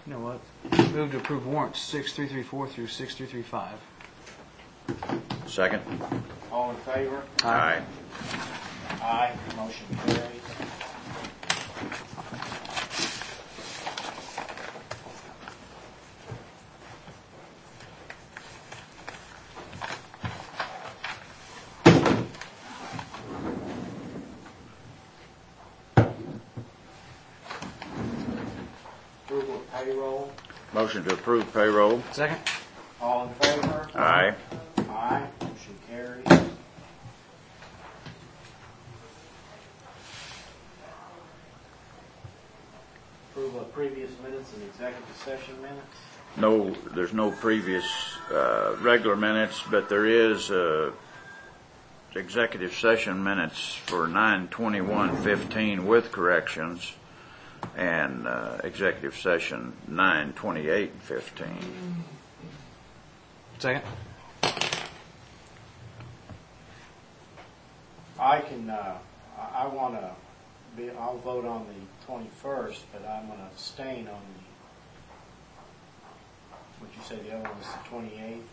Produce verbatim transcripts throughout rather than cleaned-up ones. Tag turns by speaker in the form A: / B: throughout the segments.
A: You know what? Move to approve warrants six three three four through six three three five.
B: Second.
C: All in favor?
B: Aye.
C: Aye. Motion carries. Approval of payroll.
B: Motion to approve payroll.
A: Second.
C: All in favor?
B: Aye.
C: Aye. Motion carries. Approval of previous minutes and executive session minutes.
B: No, there's no previous uh, regular minutes, but there is uh, executive session minutes for nine twenty-one fifteen with corrections, and uh, executive session nine twenty-eight fifteen.
A: Second.
C: I can, uh, I, I want to be, I'll vote on the twenty-first, but I'm going to abstain on the, what'd you say, the other one was the twenty-eighth?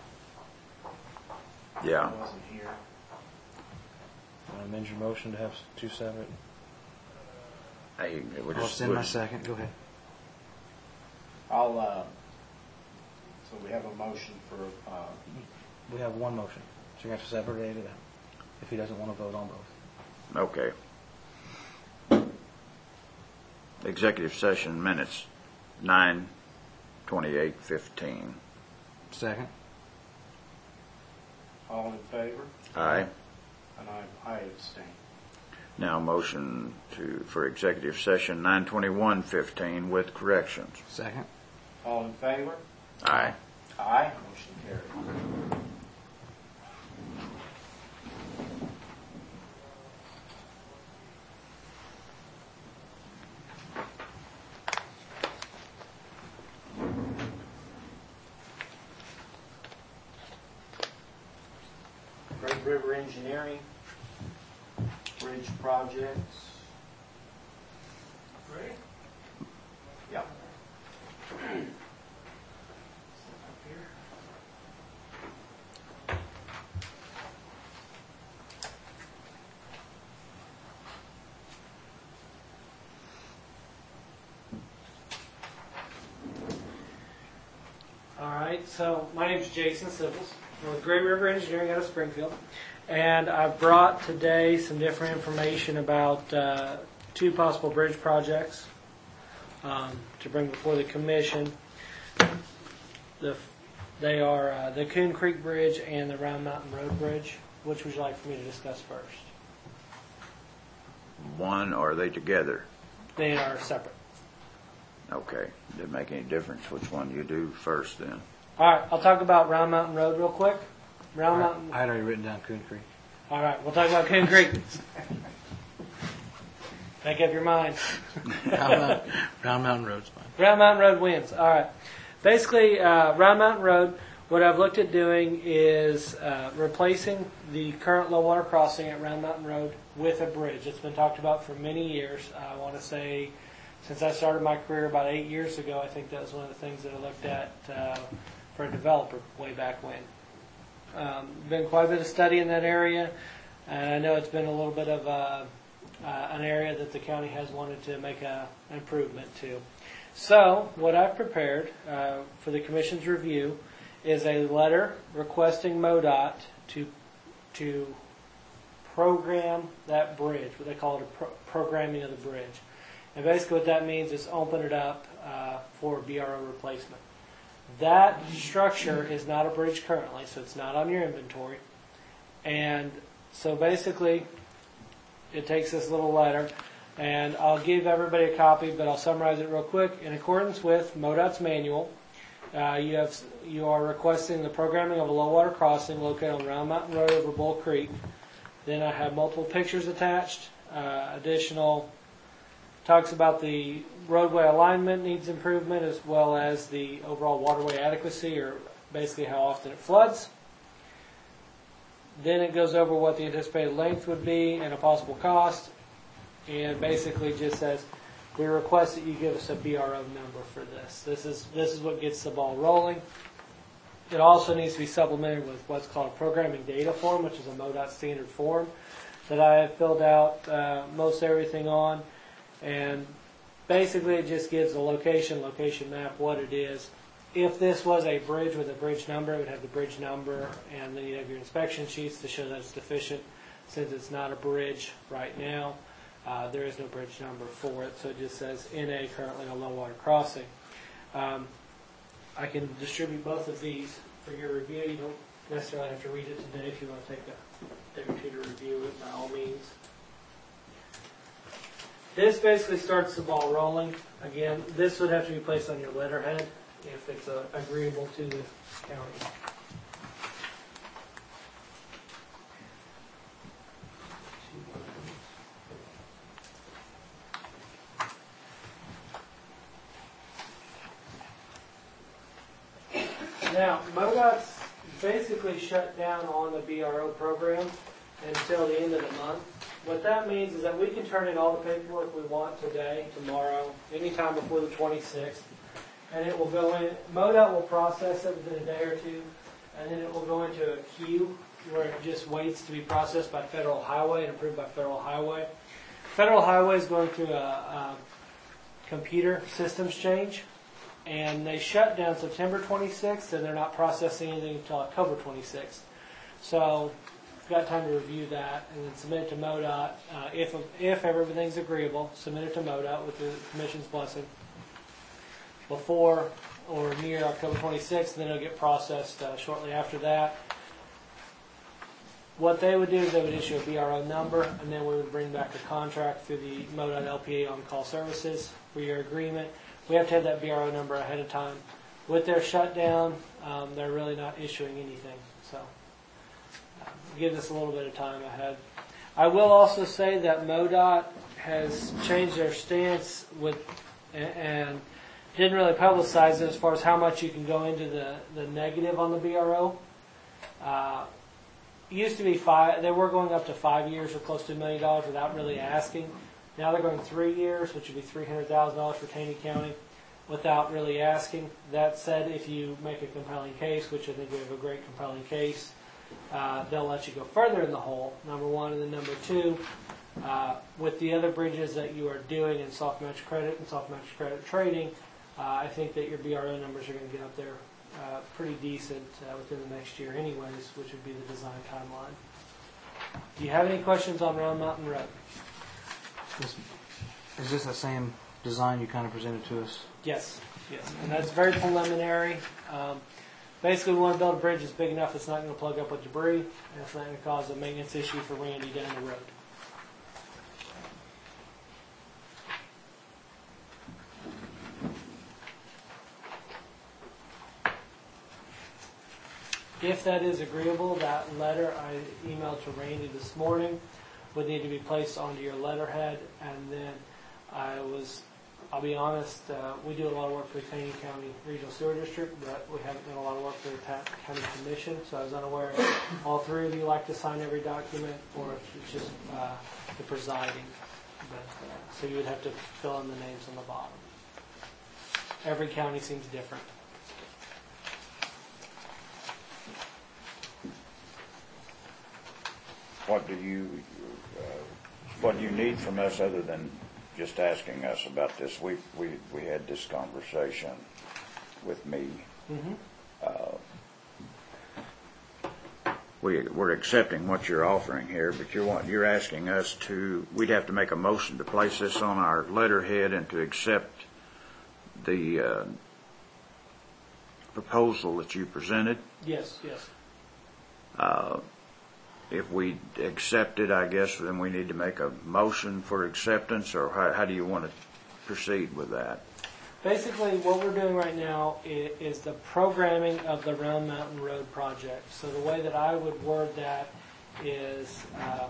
B: Yeah.
C: I wasn't here.
A: Want to amend your motion to have two separate?
B: Hey, we
A: I'll
B: just
A: send my
B: would-
A: second. Go ahead.
C: I'll, uh, so we have a motion for, uh,
A: We have one motion, so you have to separate it out if he doesn't want to vote on both.
B: Okay. Executive session minutes nine twenty-eight fifteen.
A: Second.
C: all in favor?
B: Aye.
C: And I, I abstain.
B: Now motion to for executive session nine twenty-one fifteen with corrections.
A: Second.
C: All in favor?
B: Aye.
C: Aye. Motion carried. Great River Engineering, bridge projects. Ready? Yep.
D: All right, so my name is Jason Sibbles. I'm with Great River Engineering out of Springfield, and I brought today some different information about uh, two possible bridge projects um, to bring before the commission. The, they are uh, the Coon Creek Bridge and the Round Mountain Road Bridge. Which would you like for me to discuss first?
B: One, or are they together?
D: They are separate.
B: Okay. Didn't make any difference which one you do first then.
D: All right, I'll talk about Round Mountain Road real quick. Round Mountain.
A: I had already written down Coon Creek.
D: All right, we'll talk about Coon Creek. Make up your mind.
A: Round Mountain, Round Mountain Road's fine.
D: Round Mountain Road wins. All right. Basically, uh, Round Mountain Road, what I've looked at doing is uh, replacing the current low water crossing at Round Mountain Road with a bridge. It's been talked about for many years. I want to say since I started my career about eight years ago, I think that was one of the things that I looked at uh, for a developer way back when. Um, been quite a bit of study in that area, and I know it's been a little bit of a, uh, an area that the county has wanted to make a, an improvement to. So, what I've prepared uh, for the Commission's review is a letter requesting MoDOT to to program that bridge, what they call it a pro- programming of the bridge. And basically what that means is open it up uh, for B R O replacement. That structure is not a bridge currently, so it's not on your inventory. And so basically it takes this little letter, and I'll give everybody a copy, but I'll summarize it real quick. In accordance with MoDOT's manual, uh, you have you are requesting the programming of a low water crossing located on Round Mountain Road over Bull Creek. Then I have multiple pictures attached. Uh, additional talks about the roadway alignment needs improvement, as well as the overall waterway adequacy, or basically how often it floods. Then it goes over what the anticipated length would be and a possible cost, and basically just says we request that you give us a B R O number for this. This is this is what gets the ball rolling. It also needs to be supplemented with what's called a programming data form, which is a MoDOT standard form that I have filled out uh, most everything on. And basically it just gives the location, location map, what it is. If this was a bridge with a bridge number, it would have the bridge number, and then you have your inspection sheets to show that it's deficient. Since it's not a bridge right now, uh, there is no bridge number for it, so it just says N A, currently a low water crossing. Um, I can distribute both of these for your review. You don't necessarily have to read it today. If you want to take a day or two to review it, by all means. This basically starts the ball rolling. Again, this would have to be placed on your letterhead if it's uh, agreeable to the county. Now, MoDOT's basically shut down on the B R O program until the end of the month. What that means is that we can turn in all the paperwork we want today, tomorrow, anytime before the twenty-sixth, and it will go in. MoDOT will process it within a day or two, and then it will go into a queue where it just waits to be processed by Federal Highway and approved by Federal Highway. Federal Highway is going through a, a computer systems change, and they shut down September twenty-sixth, and they're not processing anything until October twenty-sixth. So we've got time to review that and then submit it to MoDOT. Uh, if if everything's agreeable, submit it to MoDOT with the Commission's blessing before or near October twenty-sixth, and then it'll get processed uh, shortly after that. What they would do is they would issue a B R O number, and then we would bring back a contract through the MoDOT L P A on-call services for your agreement. We have to have that B R O number ahead of time. With their shutdown, um, they're really not issuing anything, so uh, give us a little bit of time ahead. I will also say that MoDOT has changed their stance with and didn't really publicize it as far as how much you can go into the, the negative on the B R O. Uh, it used to be five, they were going up to five years or close to a million dollars without really asking. Now they're going three years, which would be three hundred thousand dollars for Taney County without really asking. That said, if you make a compelling case, which I think we have a great compelling case, uh, they'll let you go further in the hole, number one. And then number two, uh, with the other bridges that you are doing in soft match credit and soft match credit trading, uh, I think that your B R O numbers are going to get up there uh, pretty decent uh, within the next year anyways, which would be the design timeline. Do you have any questions on Round Mountain Road?
A: Is, is this the same design you kind of presented to us?
D: Yes, yes, and that's very preliminary. Um, basically, we want to build a bridge that's big enough it's not going to plug up with debris, and it's not going to cause a maintenance issue for Randy down the road. If that is agreeable, that letter I emailed to Randy this morning would need to be placed onto your letterhead, and then I was, I'll be honest, uh, we do a lot of work for the Taney County Regional Sewer District, but we haven't done a lot of work for the Ta- County Commission, so I was unaware if all three of you like to sign every document, or if it's just uh, the presiding. But, uh, so you would have to fill in the names on the bottom. Every county seems different.
B: What do you, uh, what do you need from us other than just asking us about this? We we we had this conversation with me.
D: Mm-hmm.
B: Uh, we we're accepting what you're offering here, but you're want, you're asking us to. We'd have to make a motion to place this on our letterhead and to accept the uh, proposal that you presented.
D: Yes, yes.
B: Uh, If we accept it, I guess, then we need to make a motion for acceptance, or how, how do you want to proceed with that?
D: Basically, what we're doing right now is, is the programming of the Round Mountain Road project. So the way that I would word that is uh,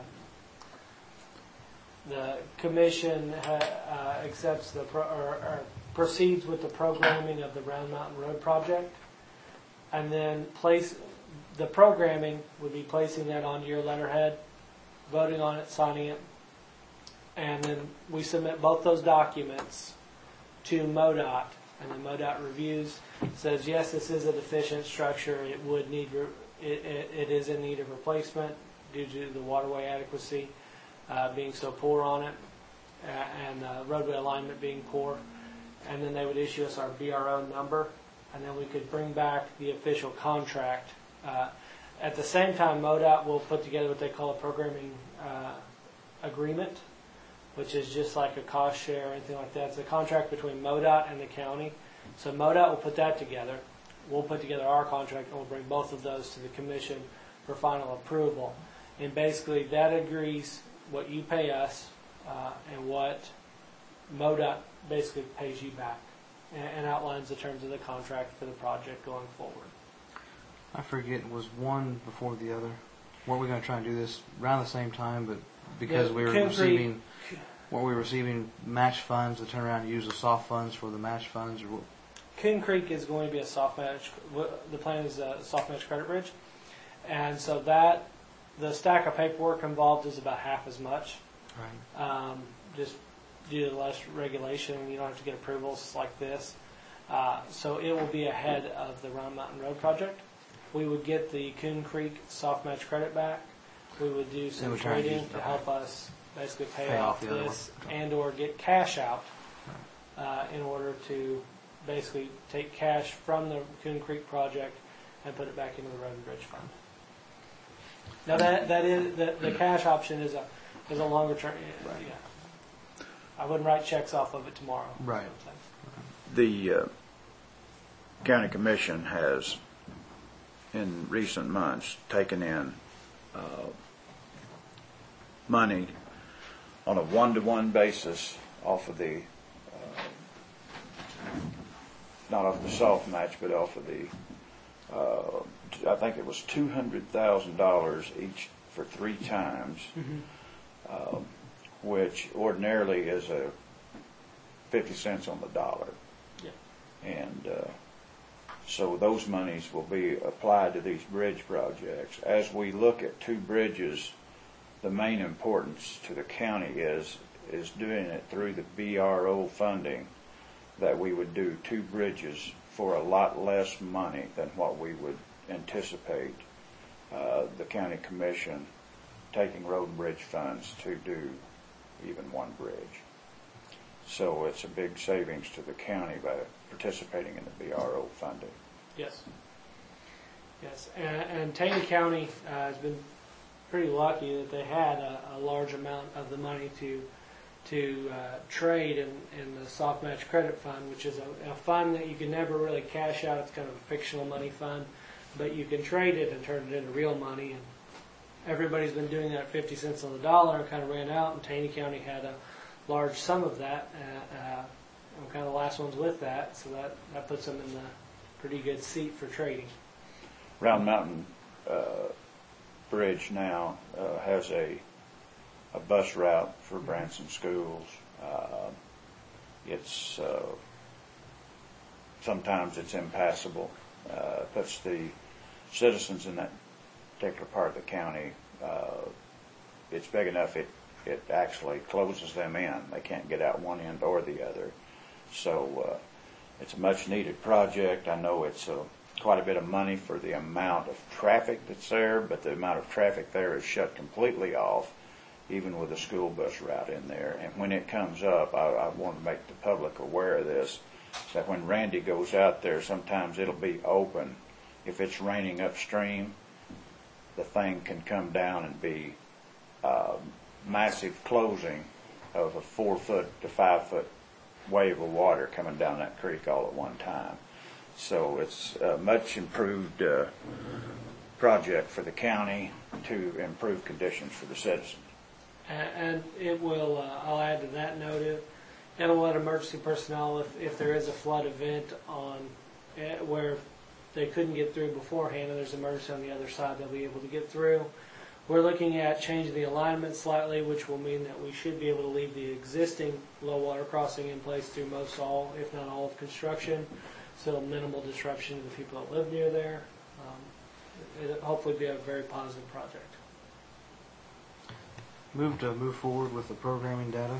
D: the commission ha, uh, accepts the pro, or, or proceeds with the programming of the Round Mountain Road project, and then place. The programming would be placing that onto your letterhead, voting on it, signing it, and then we submit both those documents to MoDOT, and then MoDOT reviews, says yes, this is a deficient structure. It would need re- it, it, it is in need of replacement due to the waterway adequacy uh, being so poor on it, uh, and uh, roadway alignment being poor. And then they would issue us our B R O number, and then we could bring back the official contract. Uh, at the same time, MoDOT will put together what they call a programming uh, agreement, which is just like a cost share or anything like that. It's a contract between MoDOT and the county. So MoDOT will put that together. We'll put together our contract, and we'll bring both of those to the commission for final approval. And basically, that agrees what you pay us uh, and what MoDOT basically pays you back, and, and outlines the terms of the contract for the project going forward.
A: I forget, was one before the other? Weren't we going to try and do this around the same time, but because
D: Yeah,
A: we were
D: Coon
A: receiving, weren't we receiving match funds to turn around and use the soft funds for the match funds? Or what?
D: Coon Creek is going to be a soft match. The plan is a soft match credit bridge, and so that the stack of paperwork involved is about half as much.
A: Right.
D: Um, just due to less regulation, you don't have to get approvals like this. Uh, so it will be ahead of the Round Mountain Road project. We would get the Coon Creek soft match credit back. We would do some
A: we're trying to
D: trading
A: use-
D: to help us basically pay,
A: Pay
D: off
A: off the other
D: this
A: one.
D: and or get cash out uh, in order to basically take cash from the Coon Creek project and put it back into the Road and Bridge Fund. Now that that is the, the cash option is a is a longer term.
A: Right.
D: Yeah. I wouldn't write checks off of it tomorrow.
A: Right.
B: The uh, county commission has, in recent months, taken in uh, money on a one-to-one basis off of the, uh, not off the soft match, but off of the, uh, t- I think it was two hundred thousand dollars each for three times,
D: Mm-hmm.
B: um, which ordinarily is a fifty cents on the dollar.
D: Yeah.
B: And uh, so those monies will be applied to these bridge projects. As we look at two bridges, the main importance to the county is is doing it through the B R O funding, that we would do two bridges for a lot less money than what we would anticipate uh, the county commission taking road and bridge funds to do even one bridge. So it's a big savings to the county by participating in the B R O funding.
D: Yes. Yes, and, and Taney County uh, has been pretty lucky that they had a, a large amount of the money to to uh, trade in, in the soft match credit fund, which is a, a fund that you can never really cash out. It's kind of a fictional money fund, but you can trade it and turn it into real money. And everybody's been doing that at fifty cents on the dollar and kind of ran out, and Taney County had a large sum of that. Uh, uh, I'm kind of the last ones with that, so that, that puts them in the pretty good seat for trading.
B: Round Mountain uh, Bridge now uh, has a a bus route for Branson schools. Uh, it's uh, sometimes it's impassable. Uh, puts the citizens in that particular part of the county. Uh, it's big enough it it actually closes them in. They can't get out one end or the other. So uh, it's a much needed project. I know it's a quite a bit of money for the amount of traffic that's there, but the amount of traffic there is shut completely off, even with a school bus route in there. And when it comes up, I, I want to make the public aware of this, that when Randy goes out there, sometimes it'll be open. If it's raining upstream, the thing can come down and be uh, massive closing of a four foot to five foot wave of water coming down that creek all at one time. So it's a much improved uh, project for the county to improve conditions for the citizens.
D: And it will, uh, I'll add to that note, it'll let emergency personnel, if, if there is a flood event on eh, where they couldn't get through beforehand and there's an emergency on the other side, they'll be able to get through. We're looking at changing the alignment slightly, which will mean that we should be able to leave the existing low water crossing in place through most all, if not all, of construction. So minimal disruption to the people that live near there. Um, it'll hopefully be a very positive project.
A: Move to move forward with the programming data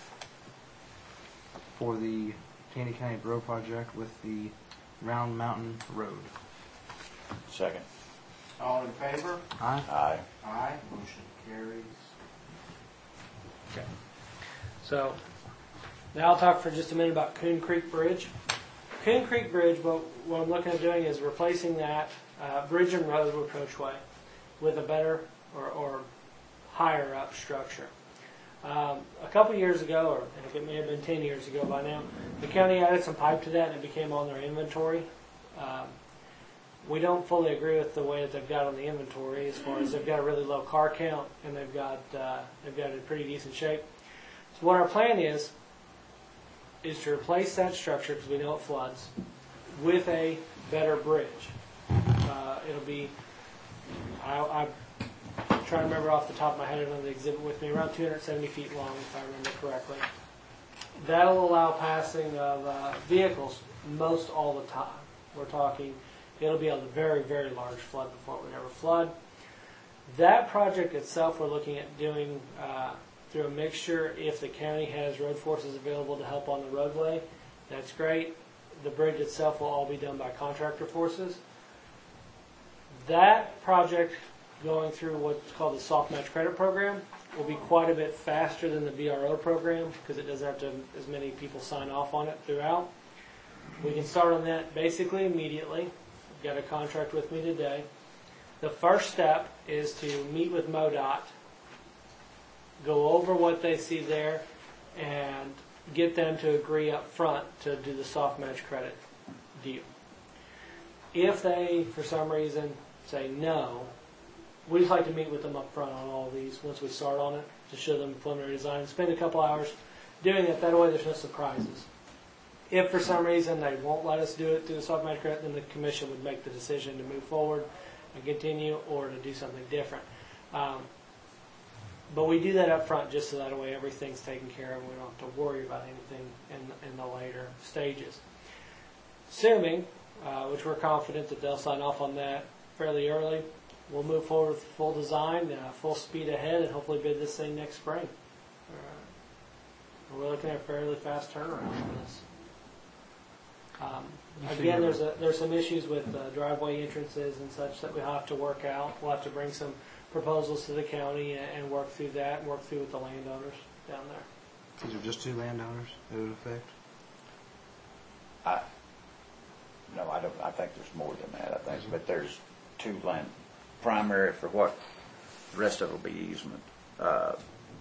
A: for the Taney County Road project with the Round Mountain Road.
B: Second.
C: All in favor?
A: Aye.
B: Aye.
C: Aye. Motion carries.
D: Okay. So now I'll talk for just a minute about Coon Creek Bridge. Coon Creek Bridge, what, what I'm looking at doing is replacing that uh, bridge and road approachway with a better or, or higher up structure. Um, a couple years ago, or I think it may have been ten years ago by now, the county added some pipe to that and it became on their inventory. Um, we don't fully agree with the way that they've got on the inventory, as far as they've got a really low car count and they've got uh, they've got it in pretty decent shape. So what our plan is is to replace that structure, because we know it floods, with a better bridge. Uh, it'll be, I, I'm trying to remember off the top of my head, I don't have the exhibit with me, around two hundred seventy feet long, if I remember correctly. That'll allow passing of uh, vehicles most all the time. We're talking, it'll be a very, very large flood before it would ever flood. That project itself we're looking at doing uh, through a mixture. If the county has road forces available to help on the roadway, that's great. The bridge itself will all be done by contractor forces. That project, going through what's called the soft match credit program, will be quite a bit faster than the V R O program, because it doesn't have to as many people sign off on it throughout. We can start on that basically immediately. I've got a contract with me today. The first step is to meet with MoDOT, go over what they see there, and get them to agree up front to do the soft match credit deal. If they, for some reason, say no, we just like to meet with them up front on all of these once we start on it, to show them preliminary design. Spend a couple hours doing it. That way there's no surprises. If for some reason they won't let us do it through the soft match credit, then the commission would make the decision to move forward and continue, or to do something different. Um, but we do that up front just so that way everything's taken care of and we don't have to worry about anything in, in the later stages. Assuming, uh, which we're confident that they'll sign off on that fairly early, we'll move forward with full design, uh, full speed ahead, and hopefully bid this thing next spring. Uh, we're looking at a fairly fast turnaround on this. Um, again, there's a, there's some issues with uh, driveway entrances and such that we have to work out. We'll have to bring some proposals to the county and, and work through that, and work through with the landowners down there.
A: These are just two landowners that it would affect?
B: I, no, I don't, I think there's more than that, I think, but there's two land, primary for what, the rest of it will be easement. Uh,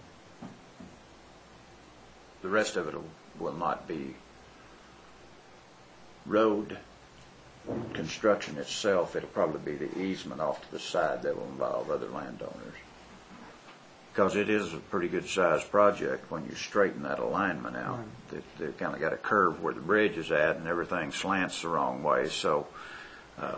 B: the rest of it will, will not be road construction itself. It'll probably be the easement off to the side that will involve other landowners. Because it is a pretty good sized project when you straighten that alignment out.
A: Right.
B: They, they've kind of got a curve where the bridge is at and everything slants the wrong way. So uh,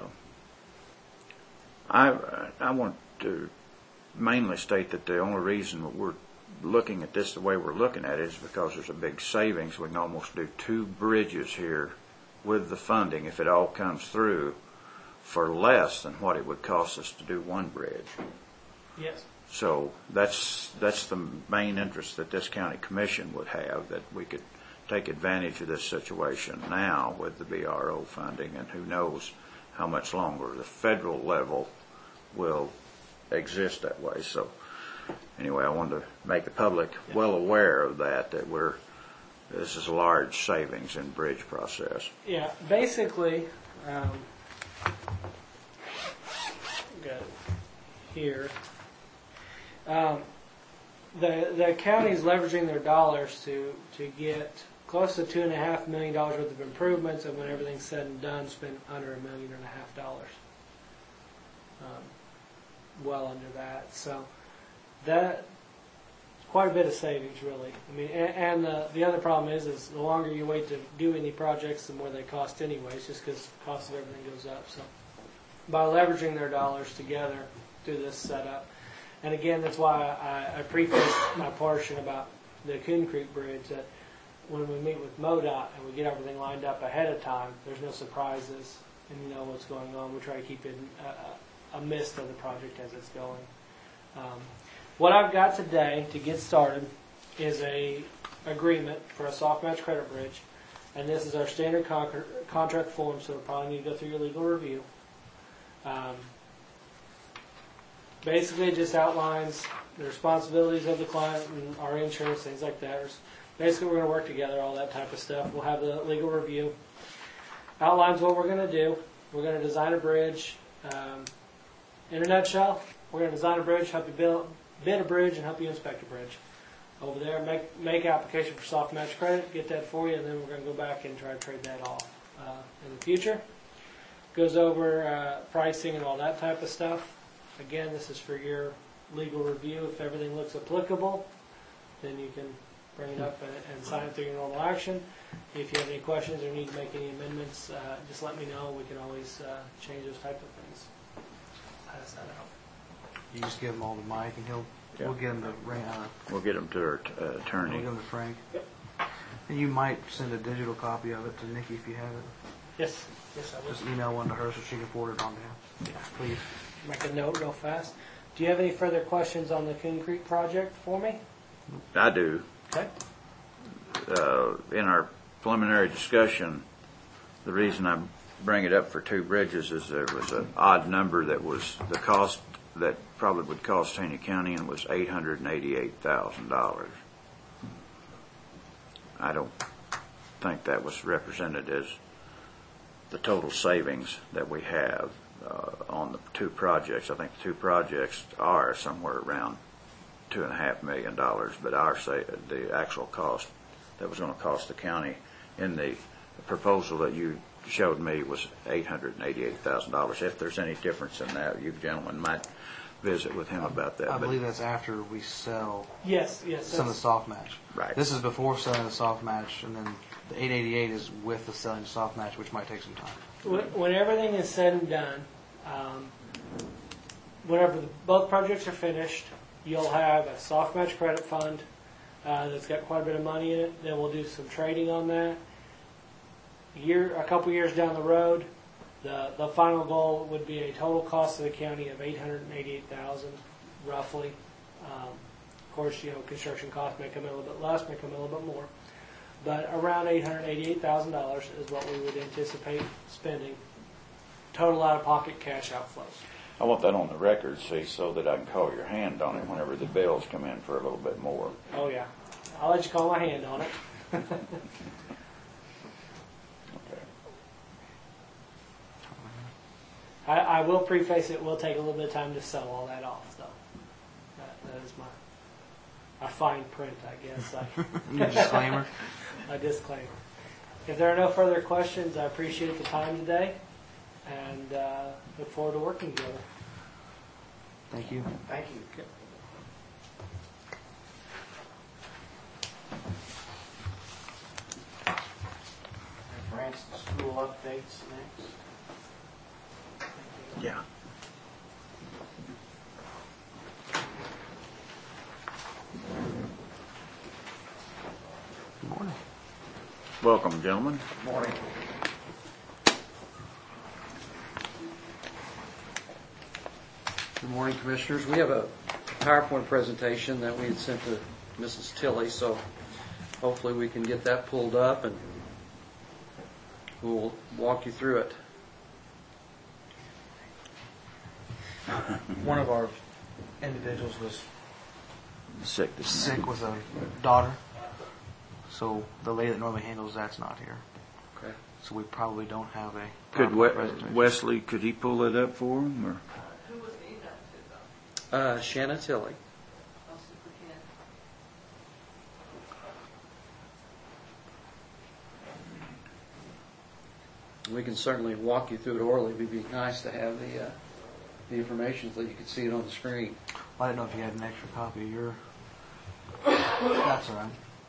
B: I, I want to mainly state that the only reason that we're looking at this the way we're looking at it is because there's a big savings. We can almost do two bridges here with the funding, if it all comes through, for less than what it would cost us to do one bridge.
D: Yes.
B: So that's that's the main interest that this county commission would have, that we could take advantage of this situation now with the V R O funding, and who knows how much longer the federal level will exist that way. So anyway, I wanted to make the public well aware of that, that we're this is a large savings in bridge process.
D: Yeah, basically, um, got it here. Um, the the county's leveraging their dollars to to get close to two and a half million dollars worth of improvements, and when everything's said and done, spend under a million and a half dollars. Um, well under that, so that. Quite a bit of savings, really. I mean, and, and the the other problem is, is the longer you wait to do any projects, the more they cost anyways, just because the cost of everything goes up. So, by leveraging their dollars together through this setup, and again, that's why I, I prefaced my portion about the Coon Creek Bridge, that when we meet with MoDOT and we get everything lined up ahead of time, there's no surprises, and you know what's going on. We try to keep it a, a mist of the project as it's going. Um, What I've got today to get started is a agreement for a soft match credit bridge, and this is our standard con- contract form, so it'll probably need to go through your legal review. Um, basically, it just outlines the responsibilities of the client and our insurance, things like that. There's, basically, we're going to work together, all that type of stuff. We'll have the legal review. Outlines what we're going to do. We're going to design a bridge. Um, in a nutshell, we're going to design a bridge, help you build, bid a bridge, and help you inspect a bridge. Over there, make make application for soft match credit, get that for you, and then we're going to go back and try to trade that off uh, in the future. Goes over uh, pricing and all that type of stuff. Again, this is for your legal review. If everything looks applicable, then you can bring it up and, and sign it through your normal action. If you have any questions or need to make any amendments, uh, just let me know. We can always uh, change those type of things. Pass that out.
A: You just give them all to Mike, and he'll
B: Yeah.
A: we'll get them to Ray. Uh,
B: We'll get them to our uh,
A: we'll
B: attorney.
A: give them to Frank.
D: Yep.
A: And you might send a digital copy of it to Nikki if you have it.
D: Yes, yes, I will.
A: Just email one to her so she can forward it on down.
D: Yeah.
A: Please.
D: Make a note real fast. Do you have any further questions on the Coon Creek project for me?
B: I do.
D: Okay.
B: Uh, in our preliminary discussion, the reason I bring it up for two bridges is there was an odd number that was the cost that probably would cost Taney County, and was eight hundred and eighty-eight thousand dollars. I don't think that was represented as the total savings that we have uh, on the two projects. I think the two projects are somewhere around two and a half million dollars, but our say the actual cost that was going to cost the county in the proposal that you showed me was eight hundred and eighty-eight thousand dollars. If there's any difference in that, you gentlemen might visit with him about that.
A: I
B: But
A: believe that's after we sell
D: Yes, yes.
A: some of the
D: that's-
A: soft match.
B: Right.
A: This is before selling the soft match, and then the eight eighty-eight is with the selling the soft match, which might take some time.
D: When when everything is said and done, um, whenever the, both projects are finished, you'll have a soft match credit fund uh, that's got quite a bit of money in it. Then we'll do some trading on that. Year, a couple years down the road, the the final goal would be a total cost to the county of eight hundred and eighty-eight thousand, roughly. Um, of course, you know, construction costs may come in a little bit less, may come in a little bit more, but around eight hundred eighty-eight thousand dollars is what we would anticipate spending. Total out-of-pocket cash outflows.
B: I want that on the record, see, so that I can call your hand on it whenever the bills come in for a little bit more.
D: Oh yeah, I'll let you call my hand on it.
B: Okay.
D: I, I will preface it will take a little bit of time to sell all that off, though. That, that is my my fine print, I guess. I,
A: Your disclaimer.
D: my disclaimer. If there are no further questions, I appreciate the time today, and uh, look forward to working together.
A: Thank you.
C: Thank you. Branch school updates next.
B: Yeah.
A: Good morning.
B: Welcome, gentlemen.
C: Morning.
E: Good morning, Commissioners. We have a PowerPoint presentation that we had sent to Missus Tilley, so hopefully we can get that pulled up and we'll walk you through it.
A: One of our individuals was
B: Sick this
A: sick
B: morning.
A: with a daughter, so the lady that normally handles that's not here.
E: Okay.
A: So we probably don't have a
B: Could
A: PowerPoint
B: we-
A: presentation.
B: Wesley, could he pull it up for him, or?
E: Uh, Shanna Tilley. We can certainly walk you through it orally. It'd be nice to have the uh, the information so you could see it on the screen.
A: I didn't know if you had an extra copy of your. That's all right.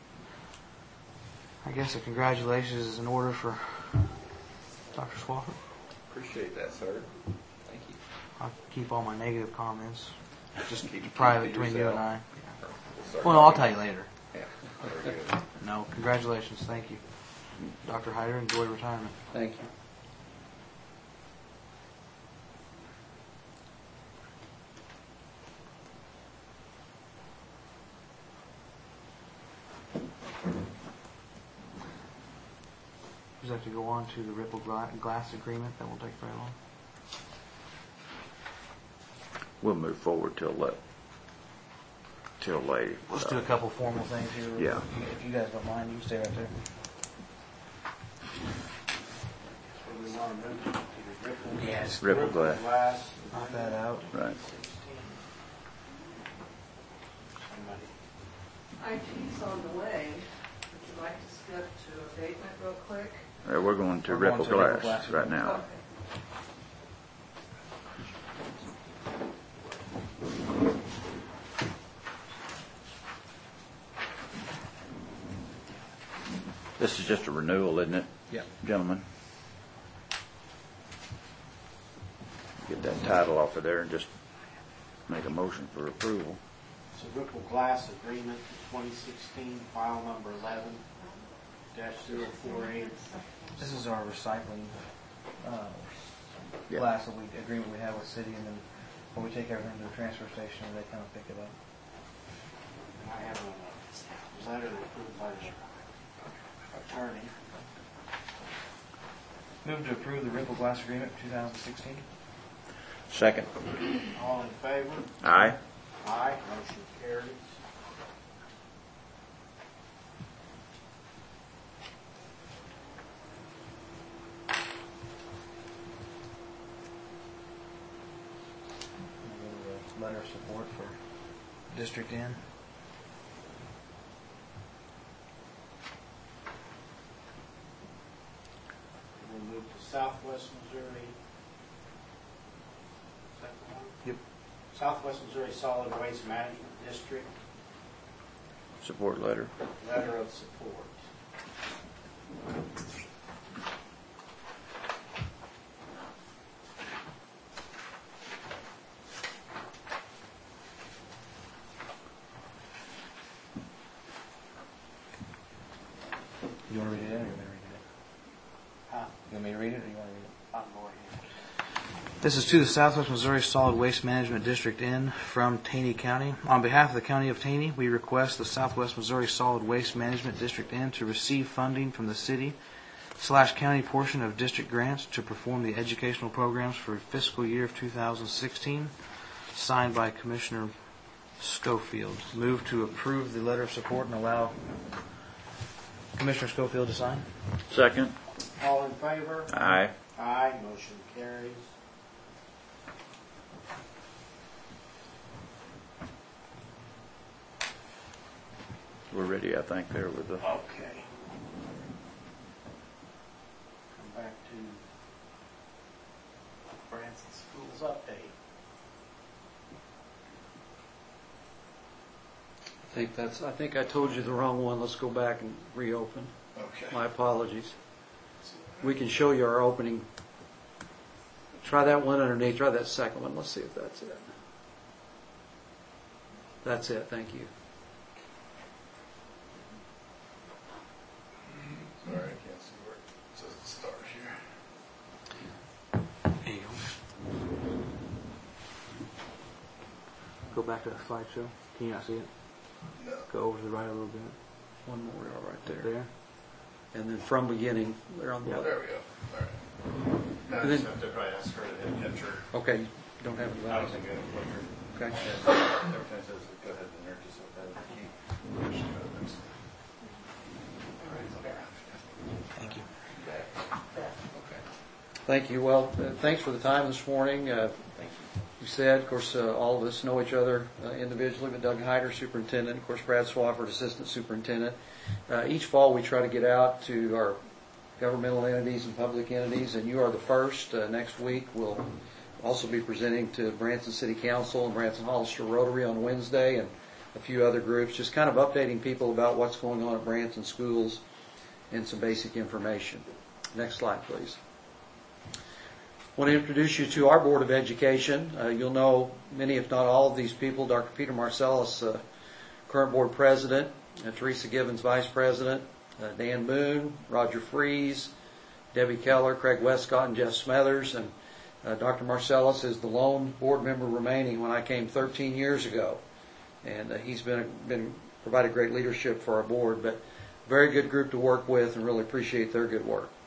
A: I guess a congratulations is in order for Doctor Swafford.
F: Appreciate that, sir. Thank you.
A: I'll keep all my negative comments
F: Just keep
A: private
F: keep to
A: between you and
F: yourself.
A: I.
F: We'll start
A: Well, no, I'll
F: talking.
A: tell you later.
F: Yeah, very good.
A: No, congratulations. Thank you. Doctor Hyder, enjoy retirement.
E: Thank you.
A: Does that have to go on to the Ripple Gla- Glass agreement that won't take very long?
B: We'll move forward till let, till they.
A: Let's
B: uh,
A: do a couple formal things here.
B: Yeah.
A: If you guys don't mind, you can stay right there.
C: So we want to move to the Ripple.
A: Yes.
B: Ripple Glass.
C: Glass.
A: Knock that out.
B: Right.
C: sixteen. Somebody.
G: I T's on the way. Would you like to skip to abatement real quick?
B: Uh, we're going to
A: We're
B: Ripple
A: going to Ripple
B: Glass
A: Glass.
B: right now.
G: Okay.
B: This is just a renewal, isn't it?
A: Yeah.
B: Gentlemen. Get that title off of there and just make a motion for approval.
C: It's a Ripple Glass Agreement, twenty sixteen, file number eleven dash zero four eight.
A: This is our recycling uh,
B: Yeah.
A: glass that we, agreement we have with city, and then when we take everything to the transfer station, they kind of pick it up.
C: And I have a letter approved by the attorney.
A: Move to approve the Ripple Glass agreement for two thousand sixteen.
B: Second.
C: All in favor?
B: Aye.
C: Aye, motion carries.
A: Letter of support for District N.
C: We'll move to Southwest Missouri. Is that the one?
A: Yep.
C: Southwest Missouri Solid Waste Management District,
B: Support letter.
C: letter of support.
A: You want to read it in, or you want me to read it?
C: Huh?
A: You want me to read it, or you want to read it?
C: I'm going ahead.
A: This is to the Southwest Missouri Solid Waste Management District N from Taney County. On behalf of the County of Taney, we request the Southwest Missouri Solid Waste Management District N to receive funding from the city slash county portion of district grants to perform the educational programs for fiscal year of two thousand sixteen, signed by Commissioner Schofield. Move to approve the letter of support and allow Commissioner Schofield to sign.
B: Second.
C: All in favor?
B: Aye.
C: Aye, motion carries.
B: We're ready, I think, there with the.
C: Okay. Come back to Branson Schools update.
E: I think that's, I think I told you the wrong one. Let's go back and reopen.
F: Okay.
E: My apologies. We can show you our opening. Try that one underneath. Try that second one. Let's see if that's it. That's it. Thank you.
F: Sorry, I can't see where it says the start here.
A: There you go. Go back to the slideshow. Can you not see it?
F: No.
A: Go over to the right a little bit.
E: One more right there.
A: There.
E: And then from beginning, there on the
A: Yeah.
E: other.
F: There we go. All right. Now I
E: And
F: just
E: then-
F: have to probably ask her to hit enter.
E: Okay, you don't have it
F: I don't
E: valid.
F: think I have clicker.
E: Okay.
F: And every time it says go ahead and enter, just like that, the key. Push the buttons. All right.
A: Thank you.
F: Okay.
E: Thank you. Well, uh, thanks for the time this morning. Uh,
F: Thank you.
E: You said, of course, uh, all of us know each other uh, individually, but Doug Hyder, superintendent, of course, Brad Swafford, assistant superintendent. Uh, each fall we try to get out to our governmental entities and public entities, and you are the first. Uh, next week we'll also be presenting to Branson City Council and Branson Hollister Rotary on Wednesday, and a few other groups, just kind of updating people about what's going on at Branson schools and some basic information. Next slide, please. I want to introduce you to our Board of Education. Uh, you'll know many, if not all, of these people. Doctor Peter Marcellus, uh, current board president, uh, Teresa Givens, vice president, uh, Dan Boone, Roger Fries, Debbie Keller, Craig Westcott, and Jeff Smethers. And uh, Doctor Marcellus is the lone board member remaining when I came thirteen years ago. And uh, he's been, been provided great leadership for our board, but very good group to work with and really appreciate their good work.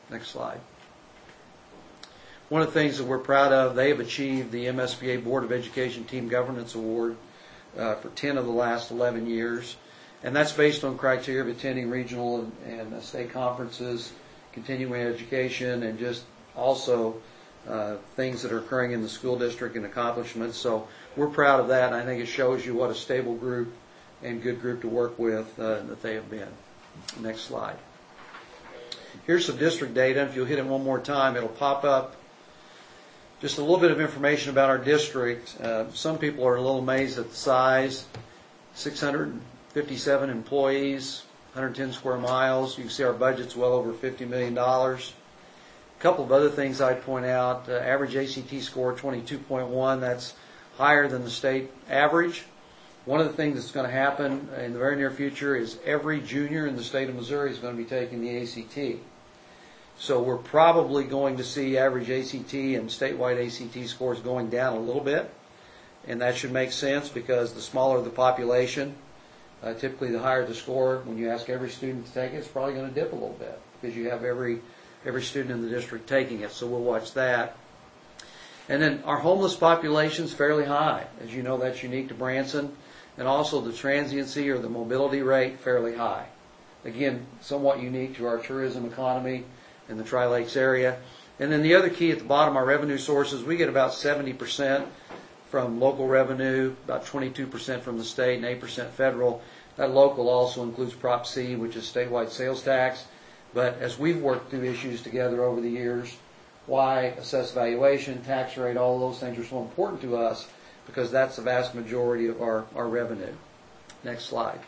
E: Next slide. One of the things that we're proud of, they have achieved the M S B A Board of Education Team Governance Award uh, for ten of the last eleven years. And that's based on criteria of attending regional and, and uh, state conferences, continuing education, and just also uh, things that are occurring in the school district and accomplishments. So we're proud of that, and I think it shows you what a stable group and good group to work with uh, that they have been. Next slide. Here's some district data. If you'll hit it one more time, it'll pop up just a little bit of information about our district. Uh, some people are a little amazed at the size. six hundred fifty-seven employees, one hundred ten square miles. You can see our budget's well over fifty million dollars. A couple of other things I'd point out. Uh, average A C T score twenty-two point one. That's higher than the state average. One of the things that's going to happen in the very near future is every junior in the state of Missouri is going to be taking the A C T. So we're probably going to see average A C T and statewide A C T scores going down a little bit. And that should make sense because the smaller the population, uh, typically the higher the score. When you ask every student to take it, it's probably going to dip a little bit because you have every every student in the district taking it. So we'll watch that. And then our homeless population is fairly high. As you know, that's unique to Branson. And also the transiency or the mobility rate, fairly high. Again, somewhat unique to our tourism economy in the Tri-Lakes area. And then the other key at the bottom, our revenue sources, we get about seventy percent from local revenue, about twenty-two percent from the state, and eight percent federal. That local also includes Prop C, which is statewide sales tax. But as we've worked through issues together over the years, why assessed valuation, tax rate, all of those things are so important to us because that's the vast majority of our, our revenue. Next slide.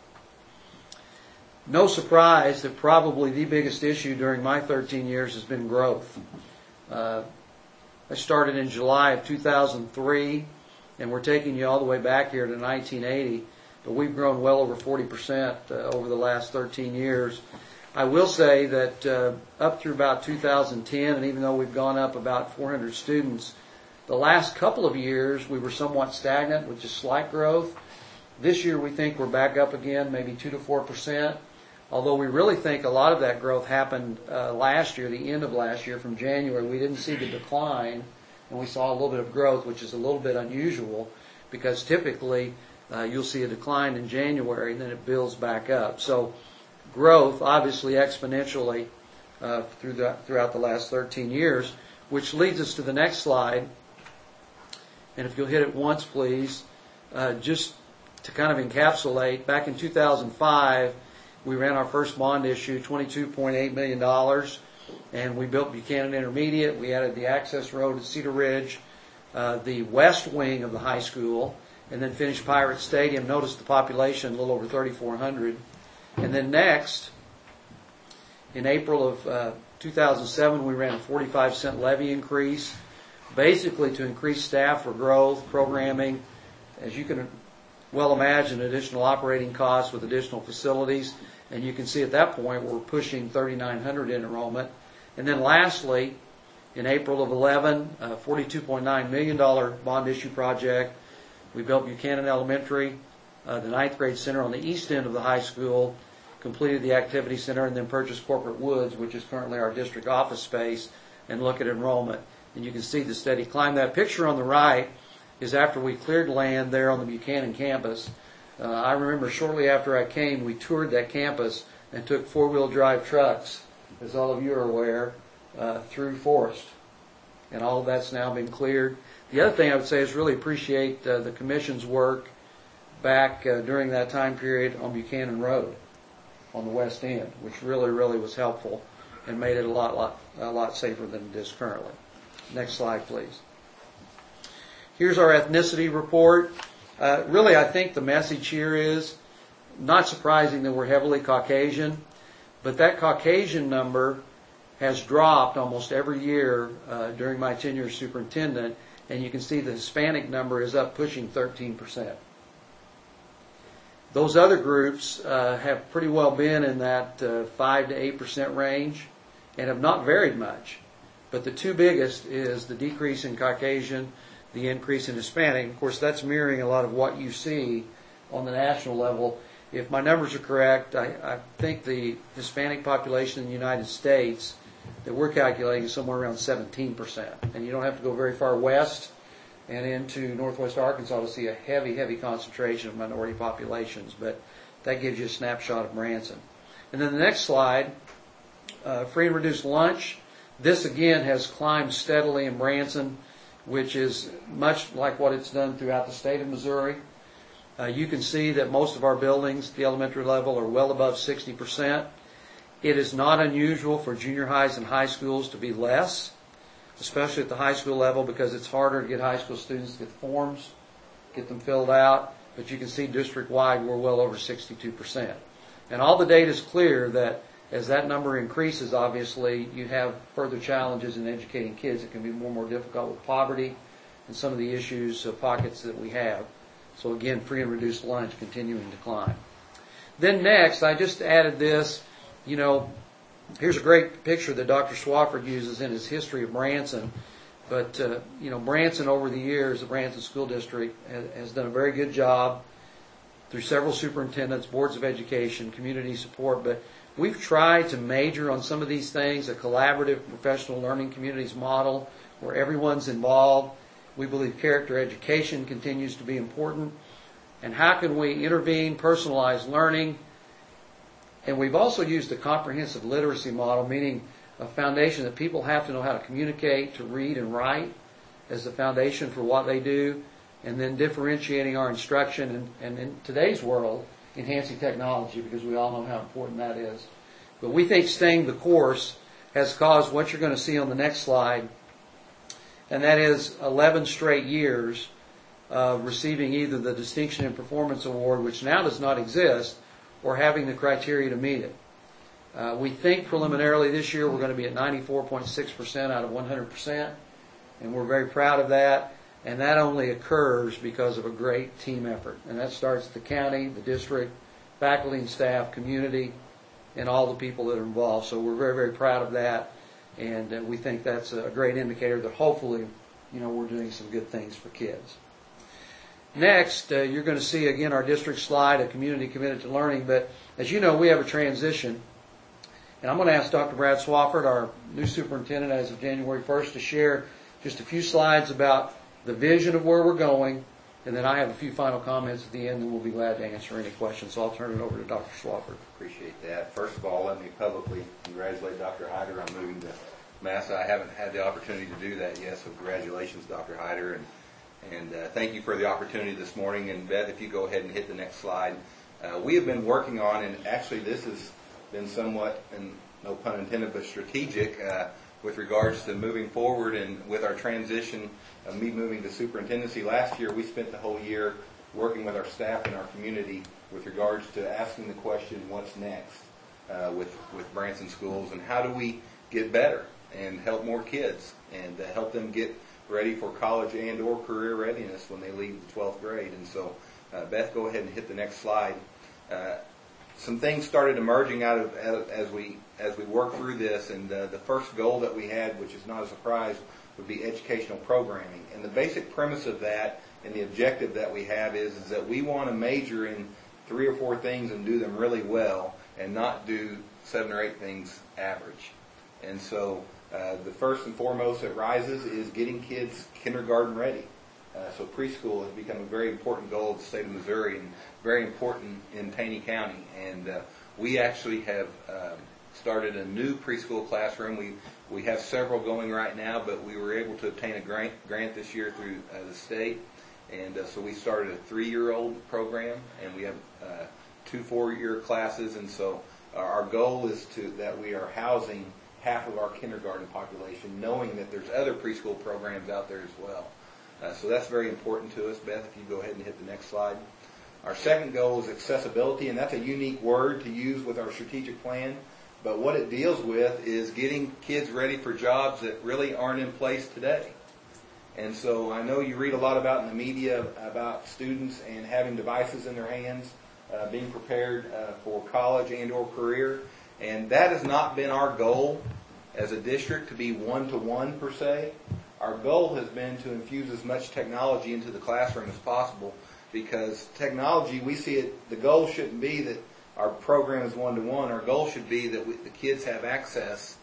E: No surprise that probably the biggest issue during my thirteen years has been growth. Uh, I started in July of two thousand three, and we're taking you all the way back here to nineteen eighty, but we've grown well over forty percent uh, over the last thirteen years. I will say that uh, up through about two thousand ten, and even though we've gone up about four hundred students, the last couple of years we were somewhat stagnant with just slight growth. This year we think we're back up again, maybe two to four percent. Although we really think a lot of that growth happened uh, last year, the end of last year, from January. We didn't see the decline, and we saw a little bit of growth, which is a little bit unusual because typically uh, you'll see a decline in January and then it builds back up. So growth, obviously exponentially uh, through the, throughout the last thirteen years, which leads us to the next slide. And if you'll hit it once, please, uh, just to kind of encapsulate, back in two thousand five, we ran our first bond issue, twenty-two point eight million dollars, and we built Buchanan Intermediate. We added the access road at Cedar Ridge, uh, the west wing of the high school, and then finished Pirate Stadium. Notice the population, a little over thirty-four hundred. And then next, in April of uh, two thousand seven, we ran a forty-five cent levy increase, basically to increase staff for growth, programming. As you can well imagine, additional operating costs with additional facilities. And you can see at that point we're pushing thirty-nine hundred in enrollment. And then lastly, in April of eleven, a forty-two point nine million dollars bond issue project. We built Buchanan Elementary, uh, the ninth grade center on the east end of the high school, completed the activity center, and then purchased Corporate Woods, which is currently our district office space, and look at enrollment. And you can see the steady climb. That picture on the right is after we cleared land there on the Buchanan campus. Uh, I remember shortly after I came, we toured that campus and took four-wheel drive trucks, as all of you are aware, uh, through Forest. And all of that's now been cleared. The other thing I would say is really appreciate uh, the Commission's work back uh, during that time period on Buchanan Road on the west end, which really, really was helpful and made it a lot, lot, a lot safer than it is currently. Next slide, please. Here's our ethnicity report. Uh, really, I think the message here is not surprising that we're heavily Caucasian, but that Caucasian number has dropped almost every year uh, during my tenure as superintendent, and you can see the Hispanic number is up pushing thirteen percent. Those other groups uh, have pretty well been in that uh, five to eight percent range and have not varied much. But the two biggest is the decrease in Caucasian, the increase in Hispanic. Of course, that's mirroring a lot of what you see on the national level. If my numbers are correct, I, I think the Hispanic population in the United States that we're calculating is somewhere around seventeen percent. And you don't have to go very far west and into northwest Arkansas to see a heavy, heavy concentration of minority populations, but that gives you a snapshot of Branson. And then the next slide, uh, free and reduced lunch. This again has climbed steadily in Branson, which is much like what it's done throughout the state of Missouri. Uh, you can see that most of our buildings, the elementary level, are well above sixty percent. It is not unusual for junior highs and high schools to be less, especially at the high school level, because it's harder to get high school students to get the forms, get them filled out. But you can see district-wide we're well over sixty-two percent. And all the data is clear that as that number increases, obviously, you have further challenges in educating kids. It can be more and more difficult with poverty and some of the issues, uh, pockets that we have. So again, free and reduced lunch continuing to climb. Then next, I just added this. You know, here's a great picture that Doctor Swafford uses in his history of Branson. But, uh, you know, Branson over the years, the Branson School District has, has done a very good job through several superintendents, boards of education, community support. But we've tried to major on some of these things, a collaborative professional learning communities model where everyone's involved. We believe character education continues to be important. And how can we intervene, personalize learning? And we've also used a comprehensive literacy model, meaning a foundation that people have to know how to communicate, to read and write as the foundation for what they do, and then differentiating our instruction and, and in today's world, enhancing technology, because we all know how important that is. But we think staying the course has caused what you're going to see on the next slide, and that is eleven straight years of receiving either the Distinction in Performance Award, which now does not exist, or having the criteria to meet it. Uh, we think preliminarily this year we're going to be at ninety-four point six percent out of one hundred percent, and we're very proud of that. And that only occurs because of a great team effort. And that starts at the county, the district, faculty and staff, community, and all the people that are involved. So we're very, very proud of that. And uh, we think that's a great indicator that hopefully, you know, we're doing some good things for kids. Next, uh, you're going to see again our district slide, a community committed to learning. But as you know, we have a transition. And I'm going to ask Doctor Brad Swafford, our new superintendent as of January first, to share just a few slides about the vision of where we're going, and then I have a few final comments at the end, and we'll be glad to answer any questions. So I'll turn it over to Doctor Swafford.
F: Appreciate that. First of all, let me publicly congratulate Doctor Hyder on moving to Massa. I haven't had the opportunity to do that yet, so congratulations, Doctor Hyder, and and uh, thank you for the opportunity this morning. And Beth, if you go ahead and hit the next slide. Uh, we have been working on, and actually this has been somewhat, and no pun intended, but strategic uh, with regards to moving forward and with our transition of me moving to superintendency. Last year, we spent the whole year working with our staff and our community with regards to asking the question, what's next uh, with, with Branson schools, and how do we get better and help more kids and uh, help them get ready for college and or career readiness when they leave the twelfth grade. And so, uh, Beth, go ahead and hit the next slide. Uh, some things started emerging out of as we as we worked through this, and uh, the first goal that we had, which is not a surprise, would be educational programming. And the basic premise of that and the objective that we have is, is that we want to major in three or four things and do them really well and not do seven or eight things average. And so uh, the first and foremost that rises is getting kids kindergarten ready. Uh, so preschool has become a very important goal of the state of Missouri and very important in Taney County. And uh, we actually have um, started a new preschool classroom. We we have several going right now, but we were able to obtain a grant grant this year through uh, the state. And uh, so we started a three-year-old program, and we have uh, two four-year classes. And so our goal is to that we are housing half of our kindergarten population, knowing that there's other preschool programs out there as well. Uh, so that's very important to us. Beth, if you go ahead and hit the next slide. Our second goal is accessibility, and that's a unique word to use with our strategic plan. But what it deals with is getting kids ready for jobs that really aren't in place today. And so I know you read a lot about in the media about students and having devices in their hands, uh, being prepared uh, for college and or career. And that has not been our goal as a district to be one-to-one per se. Our goal has been to infuse as much technology into the classroom as possible, because technology, we see it, the goal shouldn't be that our program is one-to-one. Our goal should be that we, the kids have access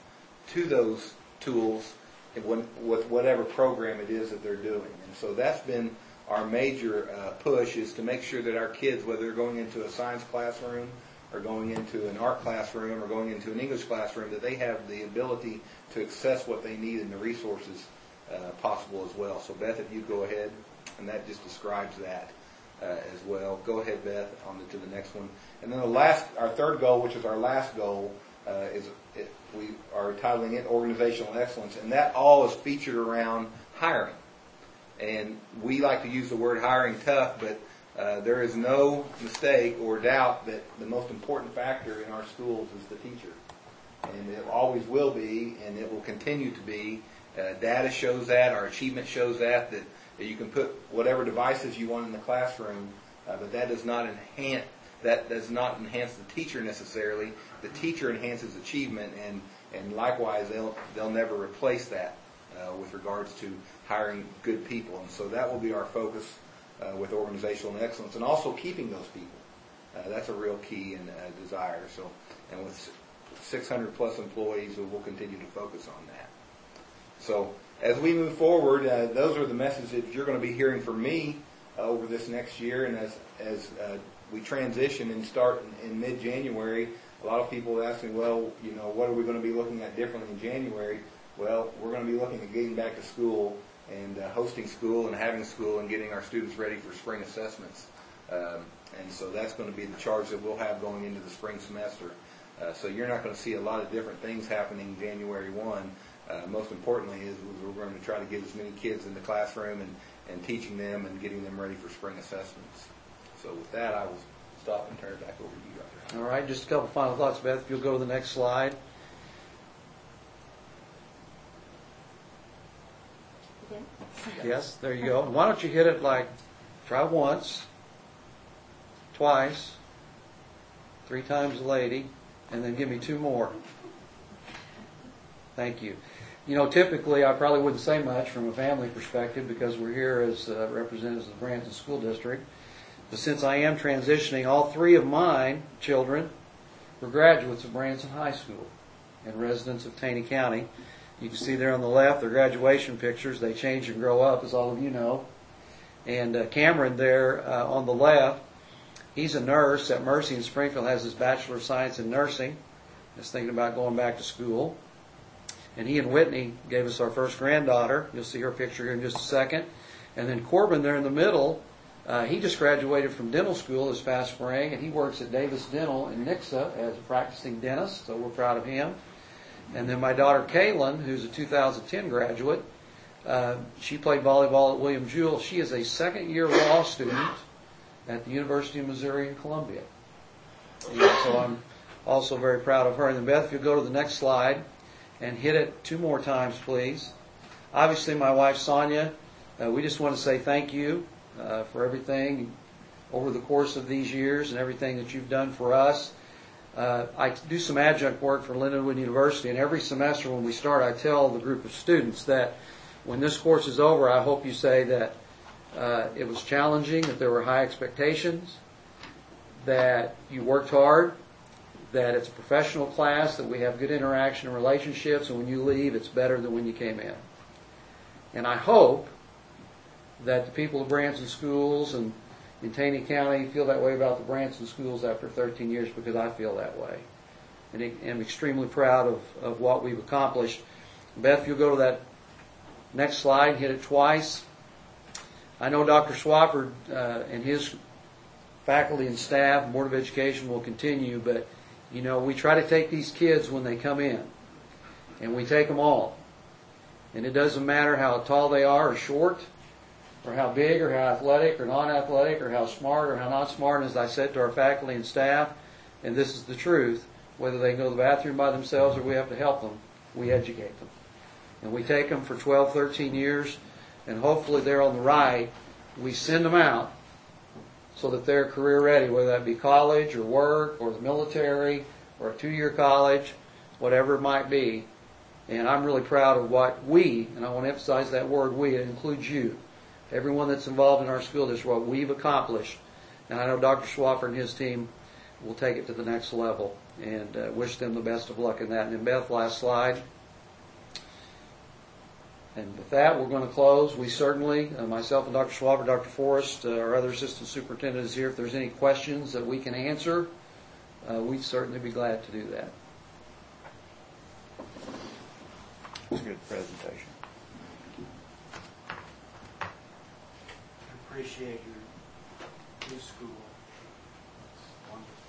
F: to those tools when, with whatever program it is that they're doing. And so that's been our major uh, push, is to make sure that our kids, whether they're going into a science classroom or going into an art classroom or going into an English classroom, that they have the ability to access what they need and the resources uh, possible as well. So Beth, if you go ahead, and that just describes that uh, as well. Go ahead, Beth, on to the next one. And then the last, our third goal, which is our last goal, uh, is it, we are titling it Organizational Excellence, and that all is featured around hiring. And we like to use the word hiring tough, but uh, there is no mistake or doubt that the most important factor in our schools is the teacher. And it always will be, and it will continue to be. Uh, data shows that, our achievement shows that, that, that you can put whatever devices you want in the classroom, uh, but that does not enhance that does not enhance the teacher necessarily. The teacher enhances achievement, and, and likewise they'll they'll never replace that uh, with regards to hiring good people. And so that will be our focus uh, with organizational excellence, and also keeping those people. Uh, that's a real key and uh, desire. So, and with six hundred plus employees, we'll continue to focus on that. So as we move forward, uh, those are the messages you're going to be hearing from me uh, over this next year. And as as uh, we transition and start in, in mid-January, a lot of people ask me, well, you know, what are we going to be looking at differently in January? Well, we're going to be looking at getting back to school and uh, hosting school and having school and getting our students ready for spring assessments. Um, and so that's going to be the charge that we'll have going into the spring semester. Uh, so you're not going to see a lot of different things happening January first. Uh, most importantly is we're going to try to get as many kids in the classroom and, and teaching them and getting them ready for spring assessments. So with that, I will stop and turn it back over to you, Doctor
E: All right, just a couple final thoughts, Beth. If you'll go to the next slide. Yes, there you go. Why don't you hit it like, try once, twice, three times a lady, and then give me two more. Thank you. You know, typically I probably wouldn't say much from a family perspective because we're here as uh, representatives of the Branson School District. But since I am transitioning, all three of mine children were graduates of Branson High School and residents of Taney County. You can see there on the left their graduation pictures. They change and grow up, as all of you know. And uh, Cameron there uh, on the left, he's a nurse at Mercy in Springfield, has his Bachelor of Science in Nursing. He's thinking about going back to school. And he and Whitney gave us our first granddaughter. You'll see her picture here in just a second. And then Corbin there in the middle, uh, he just graduated from dental school this past spring, and he works at Davis Dental in Nixa as a practicing dentist, so we're proud of him. And then my daughter Kaylin, who's a two thousand ten graduate, uh, she played volleyball at William Jewell. She is a second-year law student at the University of Missouri in Columbia. And so I'm also very proud of her. And then Beth, if you'll go to the next slide and hit it two more times, please. Obviously, my wife Sonia, uh, we just want to say thank you uh, for everything over the course of these years and everything that you've done for us. Uh, I do some adjunct work for Lindenwood University, and every semester when we start, I tell the group of students that when this course is over, I hope you say that uh, it was challenging, that there were high expectations, that you worked hard, that it's a professional class, that we have good interaction and relationships, and when you leave, it's better than when you came in. And I hope that the people of Branson Schools and in Taney County feel that way about the Branson Schools after thirteen years, because I feel that way. And I'm extremely proud of, of what we've accomplished. Beth, if you'll go to that next slide, hit it twice. I know Doctor Swafford uh, and his faculty and staff, Board of Education will continue, but you know, we try to take these kids when they come in, and we take them all. And it doesn't matter how tall they are or short, or how big or how athletic or non-athletic or how smart or how not smart. And as I said to our faculty and staff, and this is the truth, whether they can go to the bathroom by themselves or we have to help them, we educate them. And we take them for twelve, thirteen years, and hopefully they're on the right. We send them out so that they're career ready, whether that be college or work or the military or a two-year college, whatever it might be. And I'm really proud of what we, and I want to emphasize that word we, it includes you, everyone that's involved in our school district, what we've accomplished. And I know Doctor Swafford and his team will take it to the next level, and uh, wish them the best of luck in that. And then Beth, last slide. And with that, we're going to close. We certainly, uh, myself and Doctor Schwaber, Doctor Forrest, uh, our other assistant superintendent is here. If there's any questions that we can answer, uh, we'd certainly be glad to do that.
B: It's a good presentation.
C: I appreciate your new school. It's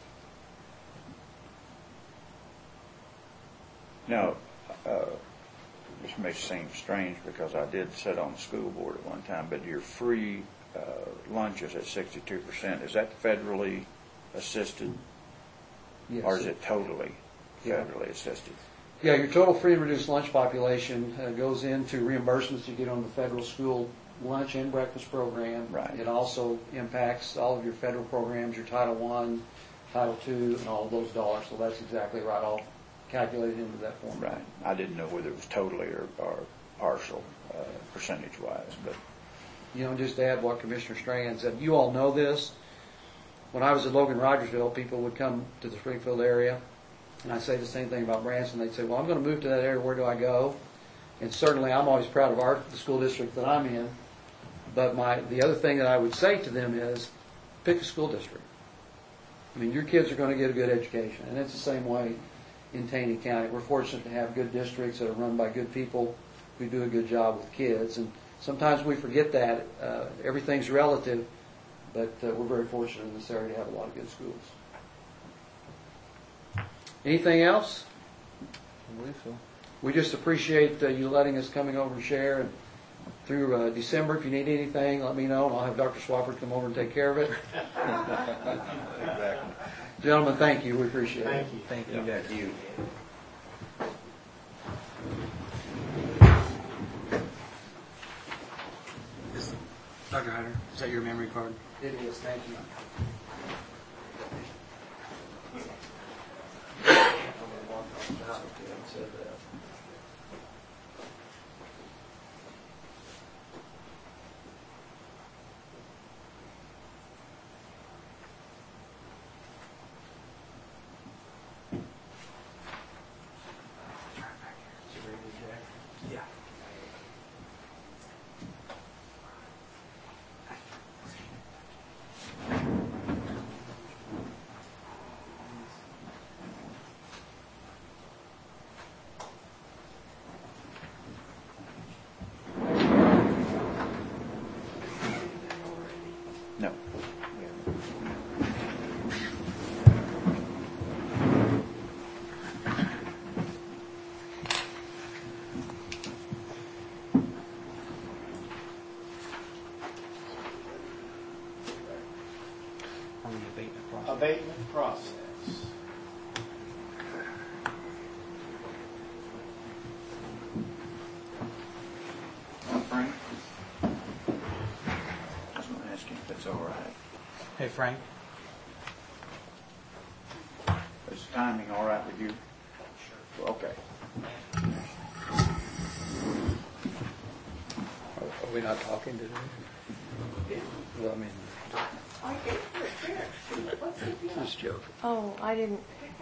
C: wonderful.
B: Now, uh, this may seem strange because I did sit on the school board at one time, but your free uh, lunches at sixty-two percent, is that federally assisted?
E: Yes.
B: Or is it totally
E: Yeah.
B: federally assisted?
E: Yeah, your total free and reduced lunch population uh, goes into reimbursements you get on the federal school lunch and breakfast program.
B: Right.
E: It also impacts all of your federal programs, your Title One, Title Two, and all of those dollars. So that's exactly right, all calculated into that form.
B: Right. I didn't know whether it was totally or, or partial, uh, percentage-wise, but
E: You know, just to add what Commissioner Strand said, you all know this. When I was at Logan Rogersville, people would come to the Springfield area, and I'd say the same thing about Branson. They'd say, well, I'm going to move to that area. Where do I go? And certainly I'm always proud of our the school district that I'm in. But my the other thing that I would say to them is, pick a school district. I mean, your kids are going to get a good education, and it's the same way in Taney County. We're fortunate to have good districts that are run by good people who do a good job with kids. And sometimes we forget that. Uh, everything's relative, but uh, we're very fortunate in this area to have a lot of good schools. Anything else?
A: I believe so.
E: We just appreciate uh, you letting us coming over and share. And through uh, December, if you need anything, let me know, and I'll have Doctor Swafford come over and take care of it.
F: Exactly.
E: Gentlemen, thank you. We appreciate
C: Thank
E: it.
C: you.
A: Thank you, guys.
B: you.
A: Is- Doctor Hyder, is that your memory card?
E: It is. Thank you.
A: Yeah.
B: No.
A: On the abatement process.
C: Abatement process.
B: Now, Frank, I was going to ask you if that's all right.
A: Hey, Frank.
B: Is timing all right with you? Sure. Okay.
E: Are we not talking today? Well, I mean,
G: I gave her a chair. What's the deal?
E: just joking.
H: Oh, I didn't.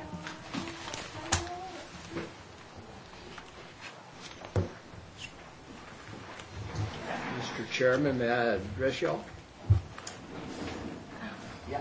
E: Mister Chairman, may I address y'all?
C: Yeah.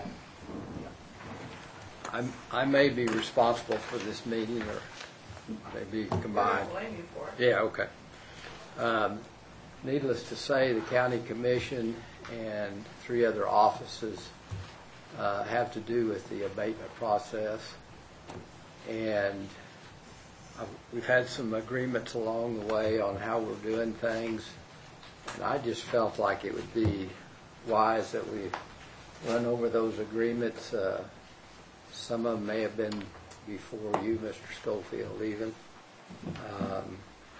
E: I'm, I may be responsible for this meeting, or maybe
G: I
E: combined.
G: don't blame you for it.
E: Yeah, okay. Um, needless to say, the county commission and three other offices uh, have to do with the abatement process. And I've, we've had some agreements along the way on how we're doing things. And I just felt like it would be wise that we run over those agreements. Uh, some of them may have been before you, Mister Schofield, even. Um,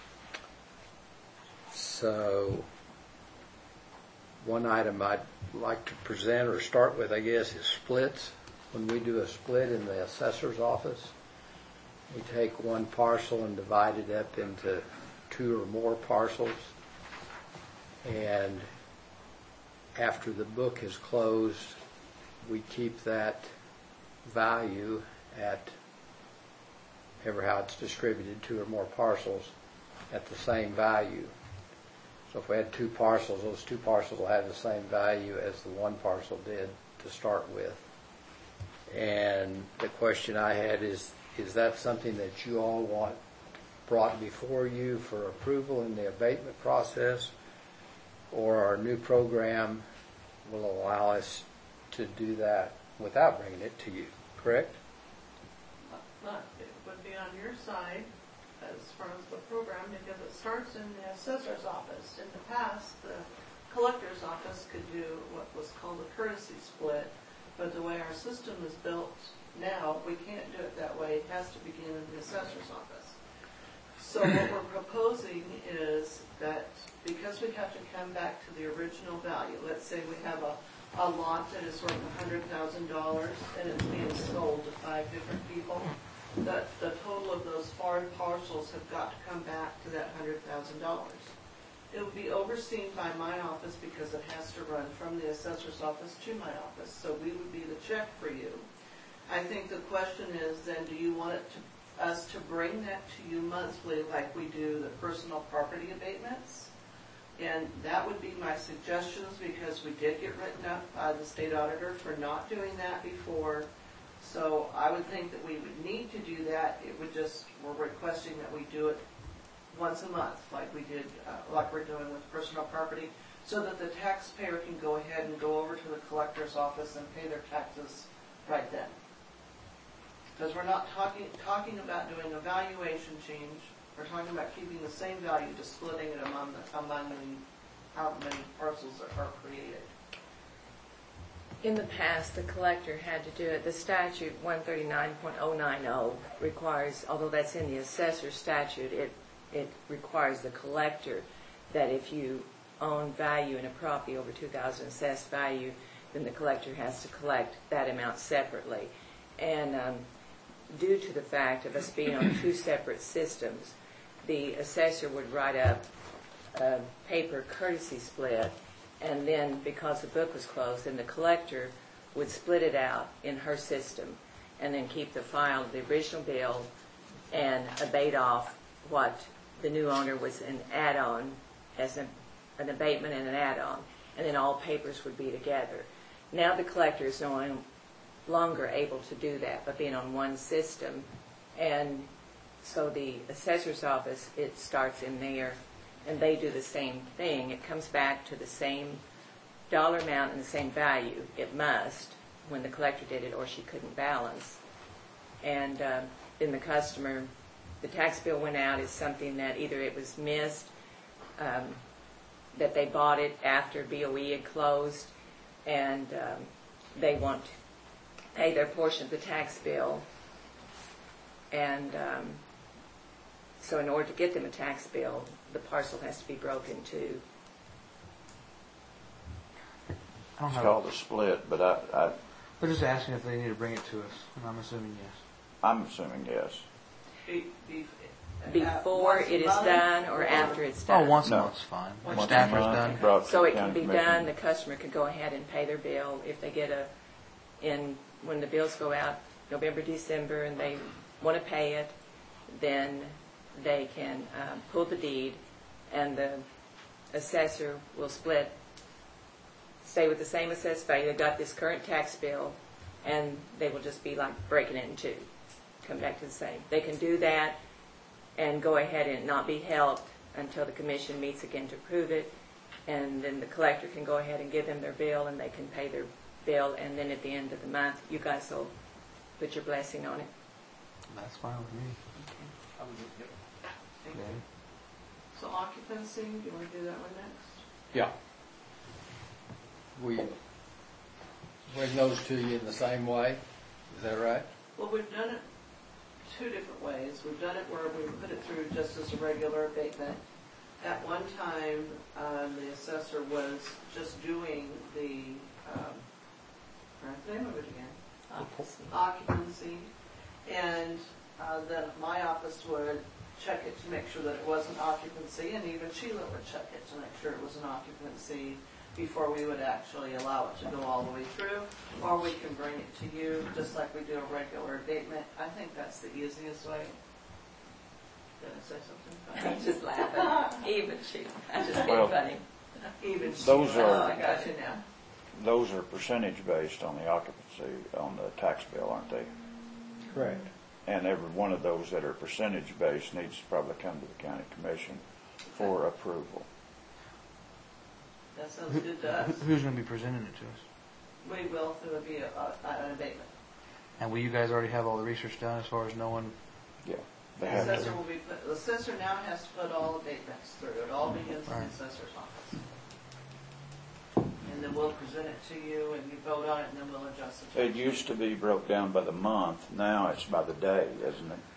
E: so one item I'd like to present or start with, I guess, is splits. When we do a split in the assessor's office, we take one parcel and divide it up into two or more parcels. And after the book is closed, we keep that value at, ever how it's distributed, two or more parcels, at the same value. So if we had two parcels, those two parcels will have the same value as the one parcel did to start with. And the question I had is, is that something that you all want brought before you for approval in the abatement process? Or our new program will allow us to do that without bringing it to you, correct?
G: Not, it would be on your side as far as the program, because it starts in the assessor's office. In the past, the collector's office could do what was called a courtesy split, but the way our system is built now, we can't do it that way. It has to begin in the assessor's office. So what we're proposing is that because we have to come back to the original value, let's say we have a, a lot that is worth one hundred thousand dollars and it's being sold to five different people, that the total of those foreign parcels have got to come back to that one hundred thousand dollars. It would be overseen by my office because it has to run from the assessor's office to my office, so we would be the check for you. I think the question is then, do you want it to, us to bring that to you monthly like we do the personal property abatements? And that would be my suggestions, because we did get written up by the state auditor for not doing that before. So I would think that we would need to do that. It would just, we're requesting that we do it once a month, like we did, uh, like we're doing with personal property, so that the taxpayer can go ahead and go over to the collector's office and pay their taxes right then. Because we're not talking talking about doing a valuation change. We're talking about keeping the same value, just splitting it among the, among the how many parcels are, are created.
H: In the past, the collector had to do it. The statute one thirty-nine point oh nine oh requires, although that's in the assessor statute, it it requires the collector that if you own value in a property over two thousand assessed value, then the collector has to collect that amount separately. And um, due to the fact of us being on two separate systems, the assessor would write up a paper courtesy split, and then because the book was closed, then the collector would split it out in her system and then keep the file of the original bill and abate off what the new owner was an add-on as an, an abatement and an add-on, and then all papers would be together. Now the collector is no longer able to do that, but being on one system, and so the assessor's office, it starts in there, and they do the same thing. It comes back to the same dollar amount and the same value. It must, when the collector did it, or she couldn't balance. And uh, then the customer, the tax bill went out is something that either it was missed, um, that they bought it after B O E had closed, and um, they want to pay their portion of the tax bill. And um, so in order to get them a tax bill, the parcel has to be broken too.
A: I don't
B: It's
A: have,
B: called a split, but I, I,
A: they're just asking if they need to bring it to us, and I'm assuming yes.
B: I'm assuming yes.
G: Be, be,
H: Before
G: once a
H: it is
G: month,
H: done or after it's done?
A: Oh, once a
B: No.
A: month's fine. When
B: Once a
A: staffer's
B: month,
A: done.
B: brought to
H: So
B: the
H: it can
B: county
H: be
B: commission.
H: done, the customer can go ahead and pay their bill. If they get a, in, when the bills go out November, December, and they want to pay it, then they can um, pull the deed, and the assessor will split, stay with the same assessed value. They've got this current tax bill, and they will just be like breaking it in two, come back to the same. They can do that and go ahead and not be helped until the commission meets again to approve it, and then the collector can go ahead and give them their bill, and they can pay their bill, and then at the end of the month, you guys will put your blessing on it.
A: That's fine with me.
G: Thank you.
A: Okay.
G: So occupancy, do you want to do that one next?
E: Yeah. We bring those to you in the same way, is that right?
G: Well, we've done it two different ways. We've done it where we put it through just as a regular abatement. At one time, um, the assessor was just doing the, um, what's the name of it again?
H: Occupancy.
G: Occupancy. And uh, then my office would check it to make sure that it wasn't occupancy, and even Sheila would check it to make sure it was an occupancy before we would actually allow it to go all the way through, or we can bring it to you just like we do a regular abatement. I think that's the easiest way. Did I say something
H: I'm
G: funny?
H: just laughing. Even she. I'm just being
B: Well,
H: funny.
G: Even
B: Those
G: she-
B: are-
G: Oh, I got you now.
B: Those are percentage based on the occupancy on the tax bill, aren't they?
C: Correct.
B: And every one of those that are percentage based needs to probably come to the county commission for approval.
G: That sounds good to us.
A: Who's going to be presenting it to us?
G: We will, so it would be a- a- an abatement.
A: And will you guys already have all the research done as far as knowing?
B: Yeah.
G: The
B: They have
G: assessor
B: to.
G: will be, put- the assessor now has to put all abatements through. It all begins in the
A: Right.
G: assessor's office. And then we'll present it to you, and you vote on it, and then we'll adjust the
B: It
G: tax.
B: used to be broke down by the month. Now it's by the day, isn't it?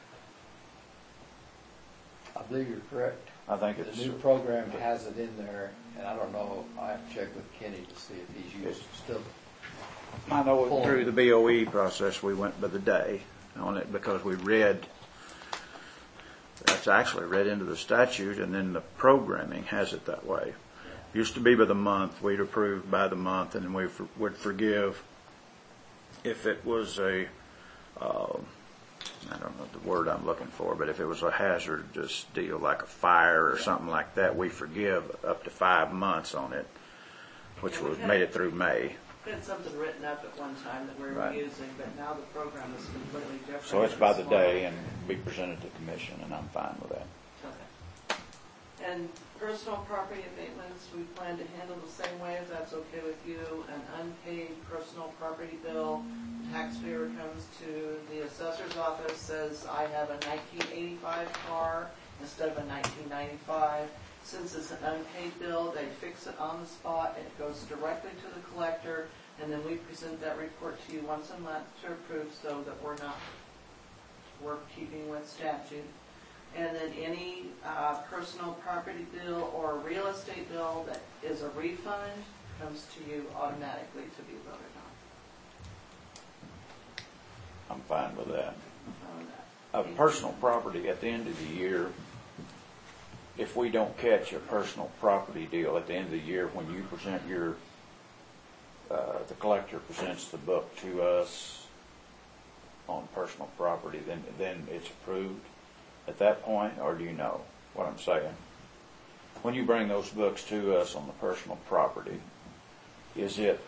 I: I believe you're correct.
B: I think
I: The
B: it's.
I: new program has it in there, and I don't know, I have to check with Kenny to see if he's used, still,
B: I know through the B O E process, we went by the day on it because we read, that's actually read into the statute, and then the programming has it that way. Used to be by the month, we'd approve by the month, and then we for- would forgive if it was a, uh, I don't know the word I'm looking for, but if it was a hazardous deal like a fire or something like that, we forgive up to five months on it, which was made it through May.
G: We had something written up at one time that we were
B: Right.
G: using, but now the program is completely different.
B: So it's by the day and be presented to the commission, and I'm fine with that.
G: Okay. And personal property abatements, we plan to handle the same way, if that's okay with you. An unpaid personal property bill, taxpayer comes to the assessor's office, says, I have a nineteen eighty-five car instead of a nineteen ninety-five. Since it's an unpaid bill, they fix it on the spot, and it goes directly to the collector, and then we present that report to you once a month to approve, so that we're not, we're keeping with statute. And then any uh, personal property bill or real estate bill that is a refund comes to you automatically to be voted
B: I'm fine with that.
G: on. on that.
B: A personal property at the end of the year, if we don't catch a personal property deal at the end of the year, when you present your, uh, the collector presents the book to us on personal property, then, then it's approved at that point, or do you know what I'm saying? When you bring those books to us on the personal property, is it,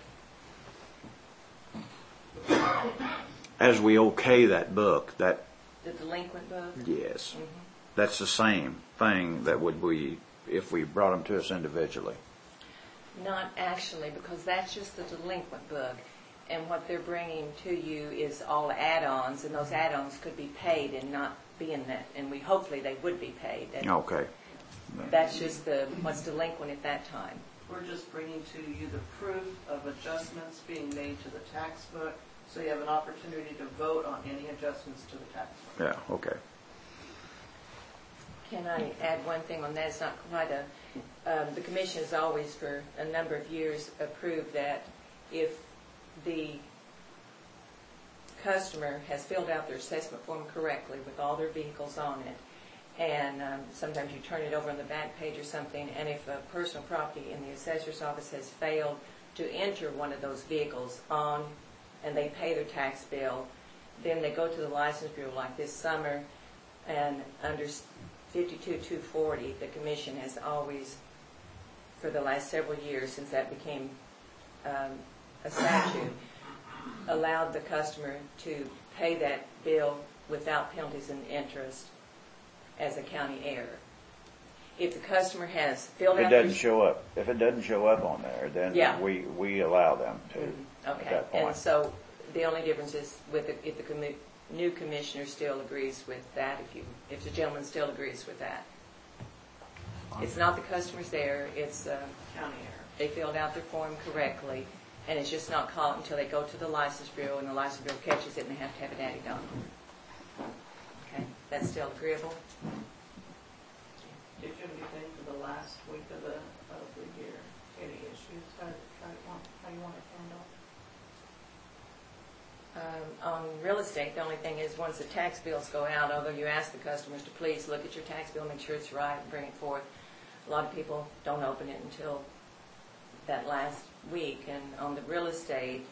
B: as we okay that book, that,
H: The delinquent book?
B: yes,
H: Mhm.
B: that's the same thing that would we, if we brought them to us individually?
H: Not actually, because that's just the delinquent book. And what they're bringing to you is all add-ons, and those add-ons could be paid and not be in that, and we, hopefully they would be paid. And
B: Okay.
H: that's just the, what's delinquent at that time.
G: We're just bringing to you the proof of adjustments being made to the tax book, so you have an opportunity to vote on any adjustments to the tax book.
B: Yeah, okay.
H: Can I add one thing on that? It's not quite a, um, the commission has always for a number of years approved that if the customer has filled out their assessment form correctly with all their vehicles on it, and um, sometimes you turn it over on the back page or something, and if a personal property in the assessor's office has failed to enter one of those vehicles on, and they pay their tax bill, then they go to the license bureau like this summer, and under fifty-two two forty, the commission has always, for the last several years since that became um, a statute, allowed the customer to pay that bill without penalties and interest as a county error. If the customer has filled
B: If it
H: out
B: doesn't
H: their-
B: show up, if it doesn't show up on there, then
H: Yeah.
B: we, we allow them to at
H: Okay,
B: that
H: and
B: point.
H: so the only difference is with the, if the commi- new commissioner still agrees with that, if you, if the gentleman still agrees with that. It's not the customer's error, it's, uh,
G: County error.
H: they filled out their form correctly, and it's just not caught until they go to the license bureau, and the license bureau catches it, and they have to have it added on. Okay, that's still agreeable?
G: Did you have anything for the last week of the, of the year? Any issues? How, how you want, how you want it handled?
H: Um, on real estate, the only thing is, once the tax bills go out, although you ask the customers to please look at your tax bill, make sure it's right, and bring it forth, a lot of people don't open it until that last week. And on the real estate,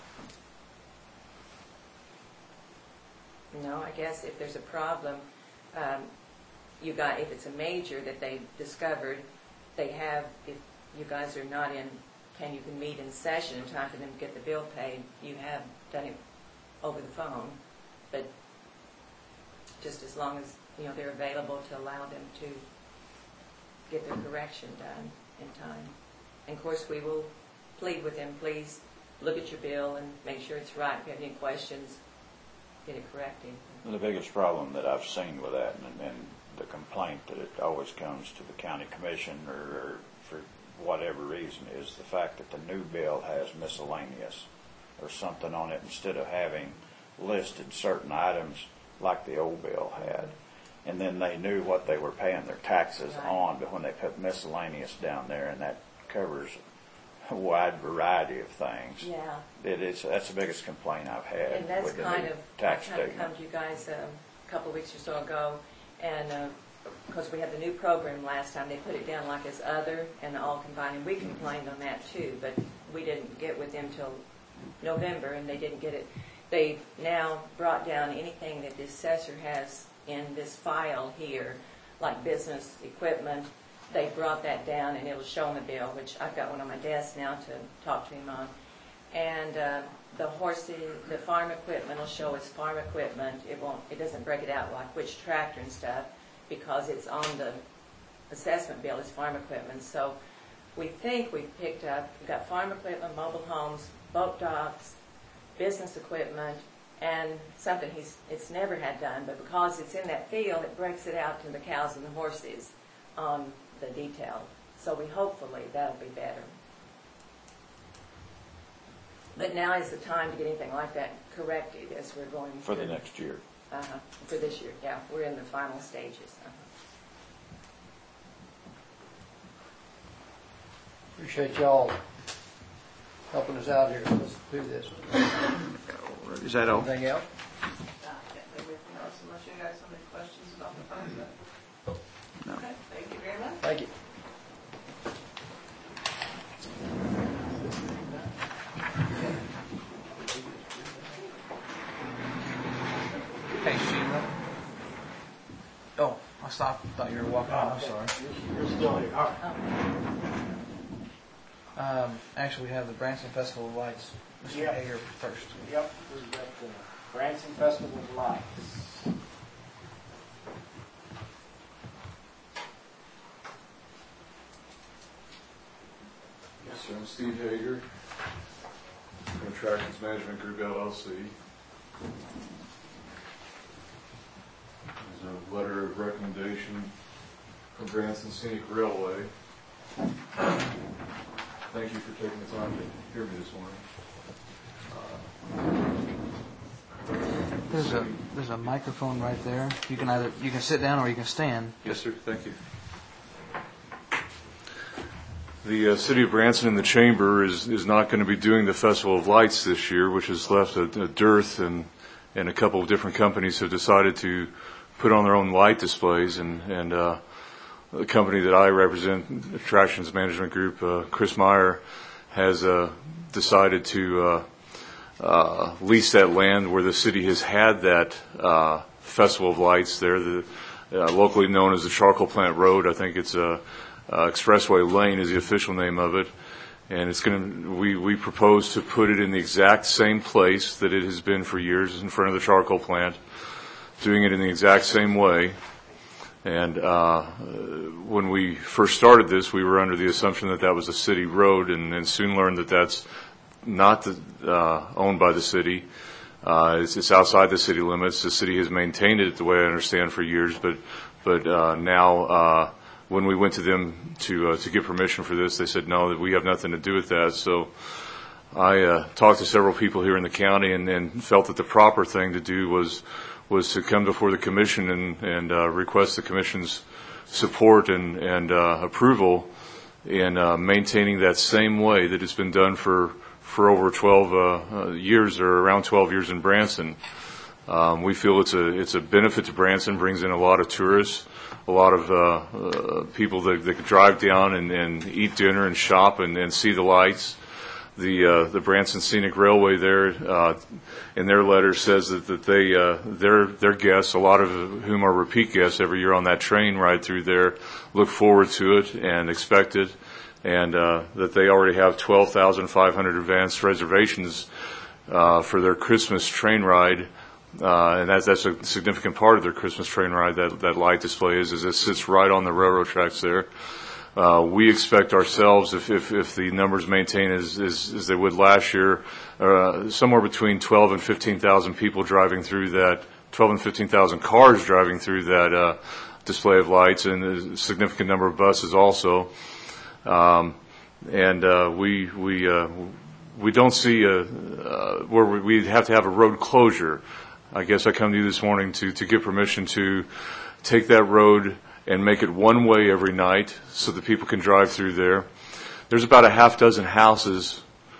H: no, I guess if there's a problem, um, you got, if it's a major that they discovered, they have, if you guys are not in, can you can meet in session in time for them to get the bill paid, you have done it over the phone, but just as long as, you know, they're available to allow them to get their correction done in time. And of course, we will plead with them, please look at your bill and make sure it's right. If you have any questions, get it corrected.
B: The biggest problem that I've seen with that, and, and the complaint that it always comes to the county commission or, or for whatever reason, is the fact that the new bill has miscellaneous or something on it instead of having listed certain items like the old bill had. And then they knew what they were paying their taxes
H: Right.
B: on, but when they put miscellaneous down there, and that covers a wide variety of things.
H: Yeah.
B: It is, that's the biggest complaint I've had
H: And that's
B: with the
H: kind
B: new
H: of, I
B: tax
H: kind of
B: statement.
H: come to you guys um, a couple of weeks or so ago, and because we had the new program last time, they put it down like as other and all combined, and we complained on that too, but we didn't get with them till November, and they didn't get it. They've now brought down anything that the assessor has in this file here, like business equipment. They brought that down, and it will show on the bill, which I've got one on my desk now to talk to him on. And uh, the horse, the farm equipment will show as farm equipment. It won't. It doesn't break it out like which tractor and stuff, because it's on the assessment bill as farm equipment. So we think we've picked up. We've got farm equipment, mobile homes, boat docks, business equipment, and something he's it's never had done, but because it's in that field, it breaks it out to the cows and the horses on the detail. So we hopefully that'll be better. But now is the time to get anything like that corrected as we're going
B: For the
H: through.
B: next year.
H: Uh-huh. For this year, yeah. We're in the final stages. Uh-huh.
I: Appreciate y'all helping us out here. Let's do this.
A: Is that all?
I: Anything else?
G: Uh, can't think of anything else unless you guys have any questions about the project.
A: No.
G: Okay, thank you very much.
I: Thank you.
A: Hey, Sheila. Oh, I stopped. Thought you were walking on. I'm sorry.
C: You're still here. All right.
A: Um, actually, we have the Branson Festival of Lights. Mister
C: Yeah.
A: Hager first.
C: Yep, we've got the Branson Festival of Lights.
J: Yes, sir. I'm Steve Hager from Attractions Management Group, L L C. There's a letter of recommendation from Branson Scenic Railway. Thank you for taking the time to hear me this morning. Uh,
A: There's a there's a microphone right there. You can either you can sit down or you can stand.
J: Yes, sir. Thank you. The uh, City of Branson and the Chamber is, is not going to be doing the Festival of Lights this year, which has left a, a dearth, and, and a couple of different companies have decided to put on their own light displays. And, and uh, the company that I represent, Attractions Management Group, uh, Chris Meyer, has uh, decided to uh, uh, lease that land where the city has had that uh, Festival of Lights there, the, uh, locally known as the Charcoal Plant Road. I think it's a Uh, Expressway Lane is the official name of it, and it's going to. We we propose to put it in the exact same place that it has been for years, in front of the charcoal plant, doing it in the exact same way. And uh, when we first started this, we were under the assumption that that was a city road, and, and soon learned that that's not the, uh, owned by the city. Uh, it's, it's outside the city limits. The city has maintained it the way I understand for years, but but uh, now. Uh, When we went to them to uh, to get permission for this, they said no, that we have nothing to do with that. So I uh, talked to several people here in the county, and, and felt that the proper thing to do was was to come before the commission and and uh, request the commission's support and and uh, approval in uh, maintaining that same way that it's been done for for over twelve uh, uh, years, or around twelve years in Branson. Um, we feel it's a it's a benefit to Branson, brings in a lot of tourists, a lot of uh, uh, people that, that can drive down and, and eat dinner and shop and, and see the lights. the uh, the Branson Scenic Railway there, uh, in their letter says that, that they uh, their their guests, a lot of whom are repeat guests every year on that train ride through there, look forward to it and expect it, and uh, that they already have twelve thousand five hundred advanced reservations uh, for their Christmas train ride. Uh, and that's, that's a significant part of their Christmas train ride, that, that light display is, is it sits right on the railroad tracks there. Uh, we expect ourselves, if, if, if the numbers maintain as, as, as they would last year, uh, somewhere between twelve and fifteen thousand people driving through that, twelve and fifteen thousand cars driving through that uh, display of lights, and a significant number of buses also. Um, and uh, we we uh, we don't see a, uh, where we'd have to have a road closure. I guess I come to you this morning to, to give permission to take that road and make it one way every night so that people can drive through there. There's about a half dozen houses,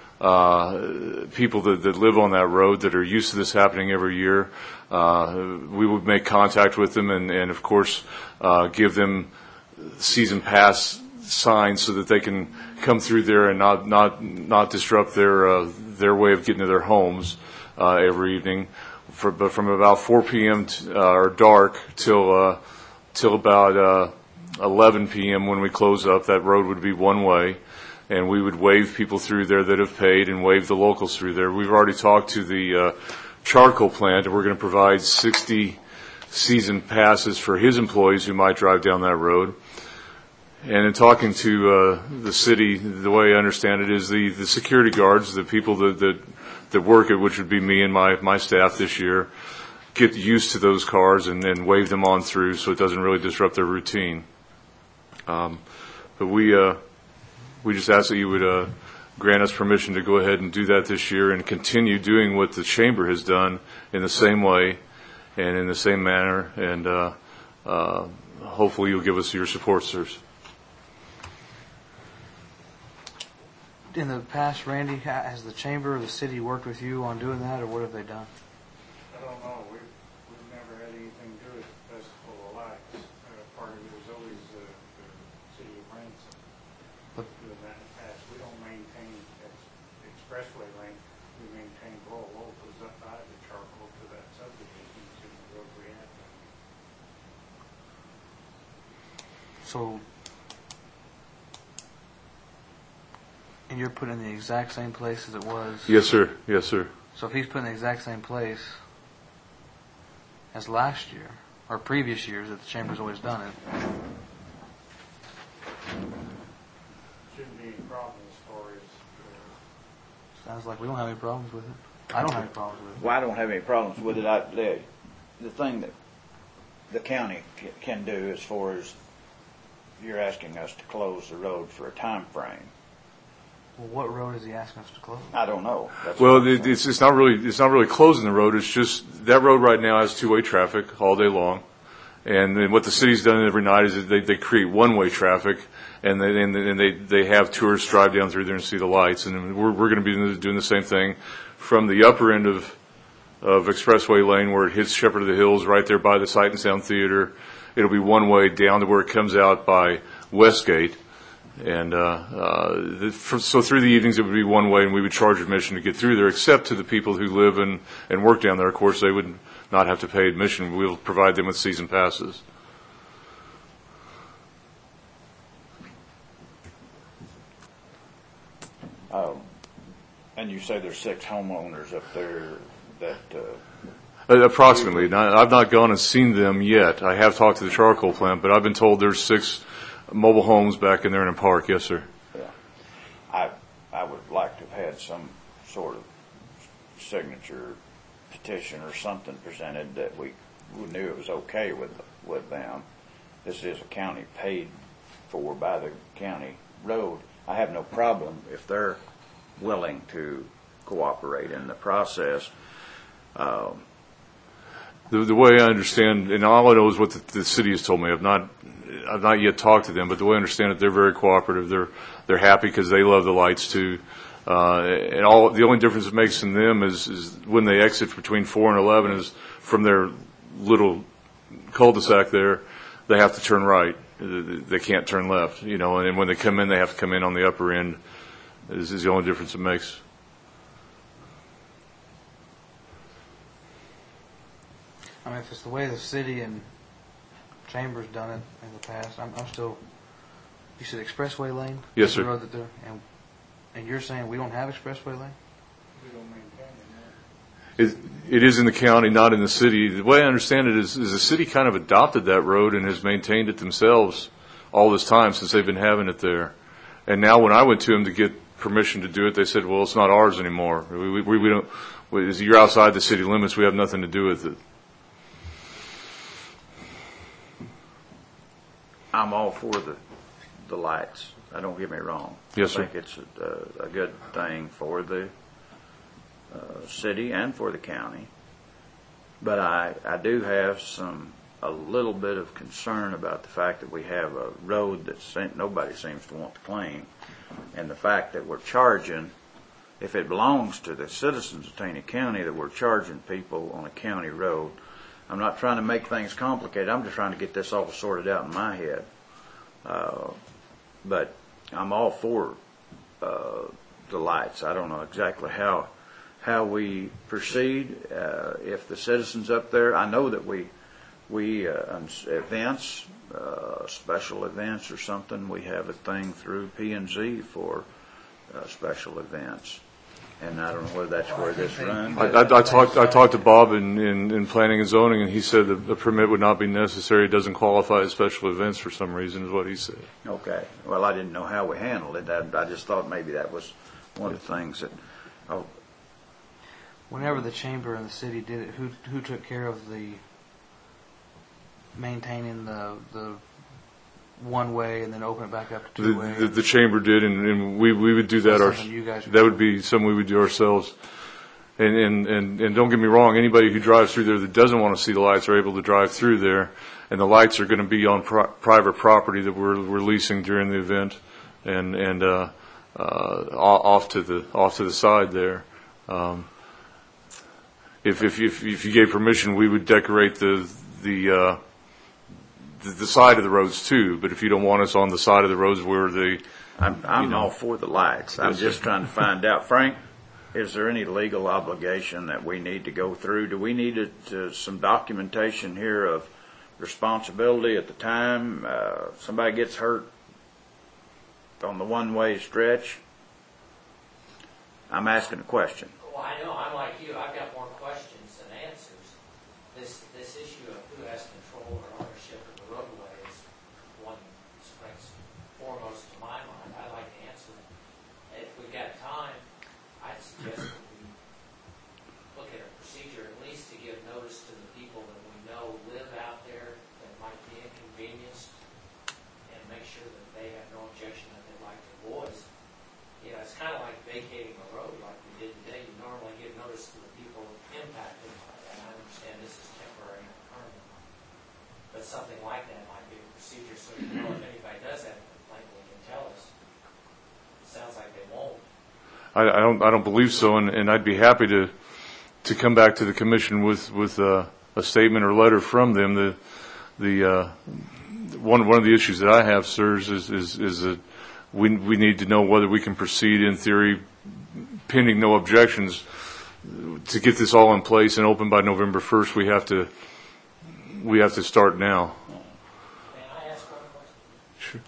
J: uh, people that, that live on that road that are used to this happening every year. Uh, we would make contact with them and, and of course, uh, give them season pass signs so that they can come through there and not, not, not disrupt their, uh, their way of getting to their homes, uh, every evening. For, but from about four p.m. T, uh, or dark till uh, till about uh, eleven p.m. when we close up, that road would be one way, and we would wave people through there that have paid and wave the locals through there. We've already talked to the uh, charcoal plant, and we're going to provide sixty season passes for his employees who might drive down that road. And in talking to uh, the city, the way I understand it is the, the security guards, the people that, that that work it, which would be me and my, my staff this year, get used to those cars and then wave them on through so it doesn't really disrupt their routine. Um, but we uh, we just ask that you would uh, grant us permission to go ahead and do that this year and continue doing what the Chamber has done in the same way and in the same manner. And uh, uh, hopefully you'll give us your support, sirs.
A: In the past, Randy, ha- has the chamber or the city worked with you on doing that, or what have they done?
K: I don't know. We've, we've never had anything to do with the Festival of Lights. Uh, part of it was always uh, the city of Branson doing that in the past. We don't maintain ex- expressway lane. We maintain rural locals up by the charcoal to that subdivision to the road we have.
A: So, and you're putting in the exact same place as it was?
J: Yes, sir. Yes, sir.
A: So if he's put in the exact same place as last year, or previous years that the Chamber's always done it,
K: Shouldn't be any problem as far as uh,
A: sounds like we don't have any problems with it. I don't have any problems with it.
B: Well, I don't have any problems with it. I, the, the thing that the county c- can do as far as you're asking us to close the road for a time frame.
A: Well, what road is he asking us to close?
B: I don't know. That's
J: Well,
B: what I'm
J: it, it's it's not really it's not really closing the road. It's just that road right now has two-way traffic all day long, and then what the city's done every night is that they, they create one-way traffic, and they and, and they they have tourists drive down through there and see the lights, and we're we're going to be doing the same thing from the upper end of of Expressway Lane where it hits Shepherd of the Hills right there by the Sight and Sound Theater. It'll be one way down to where it comes out by Westgate. And uh, uh, the, for, so through the evenings it would be one way, and we would charge admission to get through there, except to the people who live and, and work down there. Of course, they would not have to pay admission. We'll provide them with season passes.
B: Um, and you say there's six homeowners up there that... Uh,
J: Uh, approximately. Now, I've not gone and seen them yet. I have talked to the charcoal plant, but I've been told there's six mobile homes back in there in the park. Yes, sir.
B: Yeah. I I would like to have had some sort of signature petition or something presented that we, we knew it was okay with with them. This is a county paid for by the county road. I have no problem if they're willing to cooperate in the process. Um,
J: The, the way I understand, and all I know is what the, the city has told me. I've not, I've not yet talked to them, but the way I understand it, they're very cooperative. They're, they're happy because they love the lights too. Uh, and all the only difference it makes in them is, is when they exit between four and eleven is from their little cul-de-sac there, they have to turn right. They can't turn left, you know. And when they come in, they have to come in on the upper end is, is the only difference it makes.
A: I mean, if it's the way the city and Chambers done it in the past, I'm, I'm still. You said expressway lane.
J: Yes,
A: That's
J: sir.
A: the road that they're, and and you're saying we don't have expressway lane?
K: We don't maintain it.
J: It, it is in the county, not in the city. The way I understand it is, is the city kind of adopted that road and has maintained it themselves all this time since they've been having it there. And now when I went to them to get permission to do it, they said, well, it's not ours anymore. We, we, we don't, we, you're outside the city limits. We have nothing to do with it.
B: I'm all for the, the lights. I don't get me wrong.
J: Yes, sir.
B: I think it's a, a good thing for the uh, city and for the county. But I, I do have some, a little bit of concern about the fact that we have a road that se- nobody seems to want to claim, and the fact that we're charging, if it belongs to the citizens of Taney County, that we're charging people on a county road. I'm not trying to make things complicated. I'm just trying to get this all sorted out in my head. Uh, but I'm all for uh, the lights. I don't know exactly how how we proceed. Uh, if the citizens up there, I know that we we uh, events, uh, special events or something. We have a thing through P and Z for uh, special events. And I don't know whether that's where this runs.
J: I, I, I talked I talked to Bob in, in, in planning and zoning, and he said that the permit would not be necessary. It doesn't qualify as special events for some reason, is what he said.
B: Okay. Well, I didn't know how we handled it. I, I just thought maybe that was one of the things that. Oh,
A: Whenever the chamber and the city did it, who who took care of the maintaining the the one way and then open it back up to
J: The,
A: two way?
J: the, the chamber did, and, and we, we would do that.
A: That's
J: Our,
A: something you guys would
J: that
A: do.
J: would be something we would do ourselves. And, and, and, and don't get me wrong, anybody who drives through there that doesn't want to see the lights are able to drive through there. And the lights are going to be on pri- private property that we're, we're leasing during the event, and and uh, uh, off to the off to the side there. Um, if, if if if you gave permission, we would decorate the the. Uh, The, the side of the roads too, but if you don't want us on the side of the roads where the,
B: I'm, I'm
J: you know.
B: all for the lights. I'm
J: Yes,
B: just
J: sir.
B: trying to find out. Frank, is there any legal obligation that we need to go through? Do we need it, uh, some documentation here of responsibility at the time uh, somebody gets hurt on the one-way stretch? I'm asking a question.
L: Well, I know, I'm like you, I've got more questions than answers. This this issue of who has control or ownership of the roadway is one that springs foremost to my mind. I like to answer it. If we've got time, I'd suggest that we look at a procedure at least to give notice to the people that we know live out there that might be inconvenienced, and make sure that they have no objection that they'd like to voice. You know, it's kind of like vacating a road like we did today. You normally give notice to the people impacted by that. I understand this is temporary and permanent. But something like that might be a procedure so you know if anybody does have a complaint, they can tell us. It sounds like they won't.
J: I, I don't I don't believe so, and, and I'd be happy to to come back to the commission with with uh, a statement or letter from them. The the uh, one one of the issues that I have, sirs, is is is that we we need to know whether we can proceed in theory, pending no objections, to get this all in place and open by November first. We have to we have to start now.
L: May I ask one question?
J: Sure.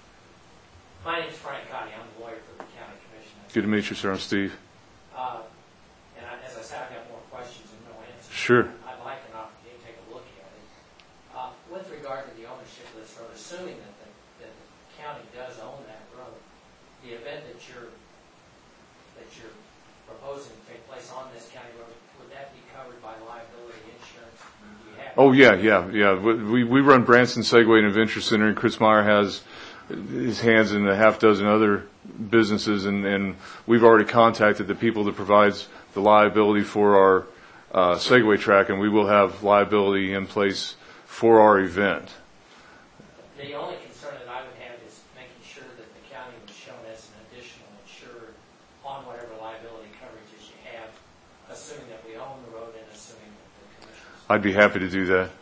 L: My name is Frank Cotty. I'm a lawyer for the county commission.
J: Good to meet you, sir. I'm Steve.
L: Uh, and I, as I said, I've got more questions and no answers.
J: Sure.
L: I'd like an opportunity to take a look at it. Uh, with regard to the ownership of this road, assuming that the, that the county does own that road, the event that you're that you're proposing to take place on this county road, would that be covered by liability insurance? Do you have
J: Oh yeah, yeah, yeah. We we run Branson Segway and Adventure Center, and Chris Meyer has his hands in a half dozen other businesses, and, and we've already contacted the people that provides the liability for our uh, Segway track, and we will have liability in place for our event.
L: The only concern that I would have is making sure that the county was shown as an additional insured on whatever liability coverages you have, assuming that we own the road and assuming that the commissioners.
J: I'd be happy to do that.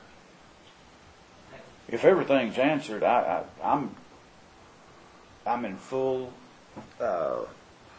B: If everything's answered, I, I, I'm I'm in full uh,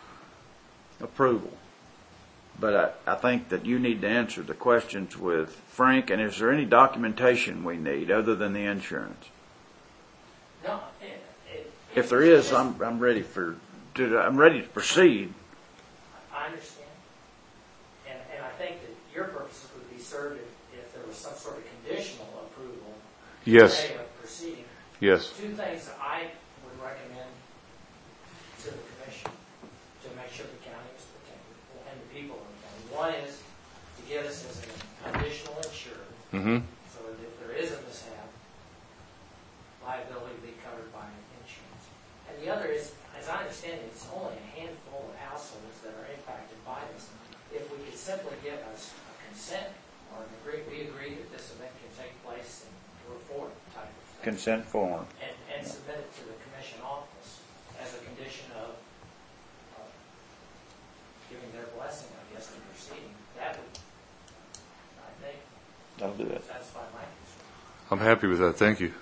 B: approval. But I, I think that you need to answer the questions with Frank, and is there any documentation we need other than the insurance?
L: No, it, it,
B: If there is, I'm, I'm ready for, to, I'm ready to proceed.
L: I understand. And, and I think that your purposes would be served if, if there was some sort of conditional approval.
J: Yes.
L: Way of proceeding.
J: Yes.
L: Two things that I would recommend to the commission to make sure the county is protected and the people in the county. One is to get us as an additional insured,
J: Mm-hmm.
L: so that if there is a mishap, liability be covered by insurance. And the other is, as I understand it, it's only a handful of households that are impacted by this. If we could simply give us a consent or an agree, we agree that this event can take place in report type of thing.
B: Consent form.
L: And, and submit it to the commission office as a condition of uh, giving their blessing, I guess, in proceeding. That would, I think,
B: That'll do it.
L: satisfy my concern.
J: I'm happy with that. Thank you.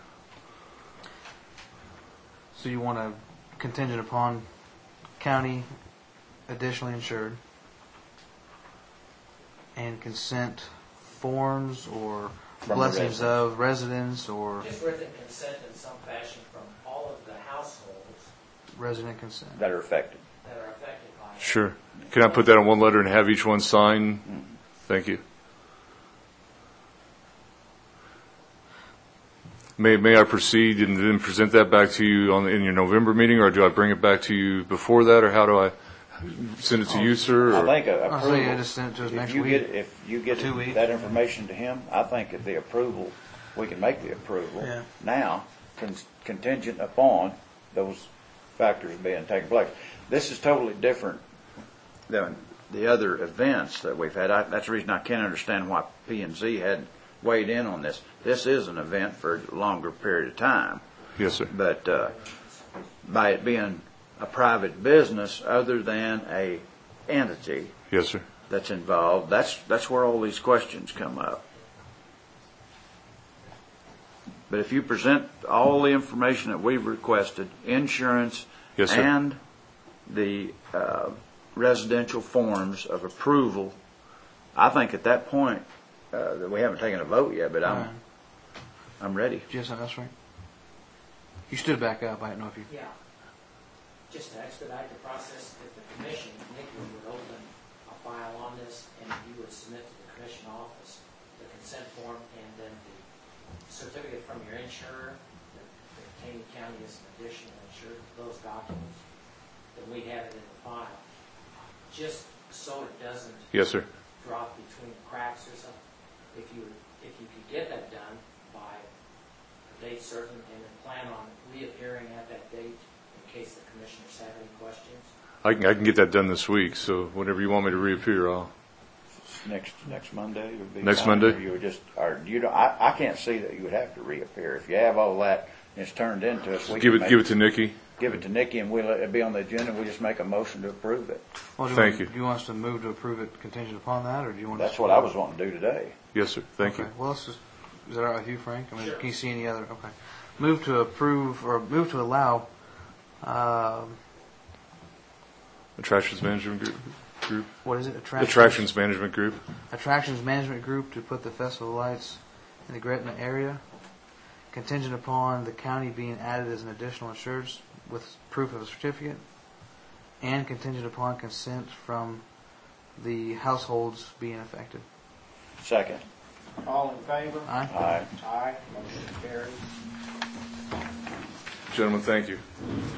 A: So you want to contingent upon county additionally insured and consent forms or
B: From the
A: blessings
B: residents.
A: of residents or
L: Just written consent in some fashion from all of the households
A: resident consent.
B: That are affected.
L: that are affected by it.
J: Sure. Can I put that on one letter and have each one sign? Thank you. May, may I proceed and then present that back to you on, in your November meeting, or do I bring it back to you before that, or how do I send it to you, sir?
B: I
J: or-
B: think a
A: I'll say
B: approval,
A: you just send it to us
B: if
A: next
B: you
A: week.
B: get, if you get
A: Two weeks.
B: that information to him, I think that the approval, we can make the approval
A: Yeah.
B: now, con- contingent upon those factors being taken place. This is totally different than the other events that we've had. I, that's the reason I can't understand why P and Z hadn't weighed in on this. This is an event for a longer period of time.
J: Yes, sir.
B: But uh, by it being a private business other than a entity
J: Yes, sir.
B: that's involved, that's that's where all these questions come up. But if you present all the information that we've requested, insurance
J: Yes, sir.
B: and the uh, residential forms of approval, I think at that point, uh, that we haven't taken a vote yet, but I'm
A: Alright.
B: I'm ready.
A: Do you have something else, Frank? You stood back up. I didn't know if you.
L: Yeah. Just to expedite the process, if the commission, Nikki would open a file on this, and you would submit to the commission office the consent form and then the certificate from your insurer, that that Taney County is an additional insured, those documents, then we have it in the file. Just so it doesn't
J: Yes, sir.
L: drop between the cracks or something. If you, if you could get that done by a date certain and then plan on reappearing at that date in case the commissioners have any questions.
J: I can, I can get that done this week, so whenever you want me to reappear, I'll.
B: Next next Monday would be
J: Next
B: fine.
J: Monday?
B: Or you would just, or you don't, I, I can't see that you would have to reappear. If you have all that and it's turned into us, we
J: Give
B: can
J: it,
B: make-
J: give it to Nikki.
B: give it to Nikki and we'll, it'll be on the agenda. We just make a motion to approve it.
A: Well, do
J: Thank
A: you.
J: you.
A: Want, do you want us to move to approve it contingent upon that, or do you want?
B: That's
A: us
B: what
A: to,
B: I was wanting to do today.
J: Yes, sir. Thank
A: okay.
J: you.
A: Well, let's just. Is that all right with you, Frank? I mean,
L: Sure.
A: can you see any other? Okay. Move to approve or move to allow. Um,
J: Attractions Management Group. group.
A: what is it? Attractions.
J: Attractions Management Group.
A: Attractions Management Group to put the Festival of Lights in the Gretna area, contingent upon the county being added as an additional insurance with proof of a certificate, and contingent upon consent from the households being affected.
B: Second.
C: All in favor?
A: Aye.
B: Aye.
C: Aye, motion carries.
J: Gentlemen, thank you.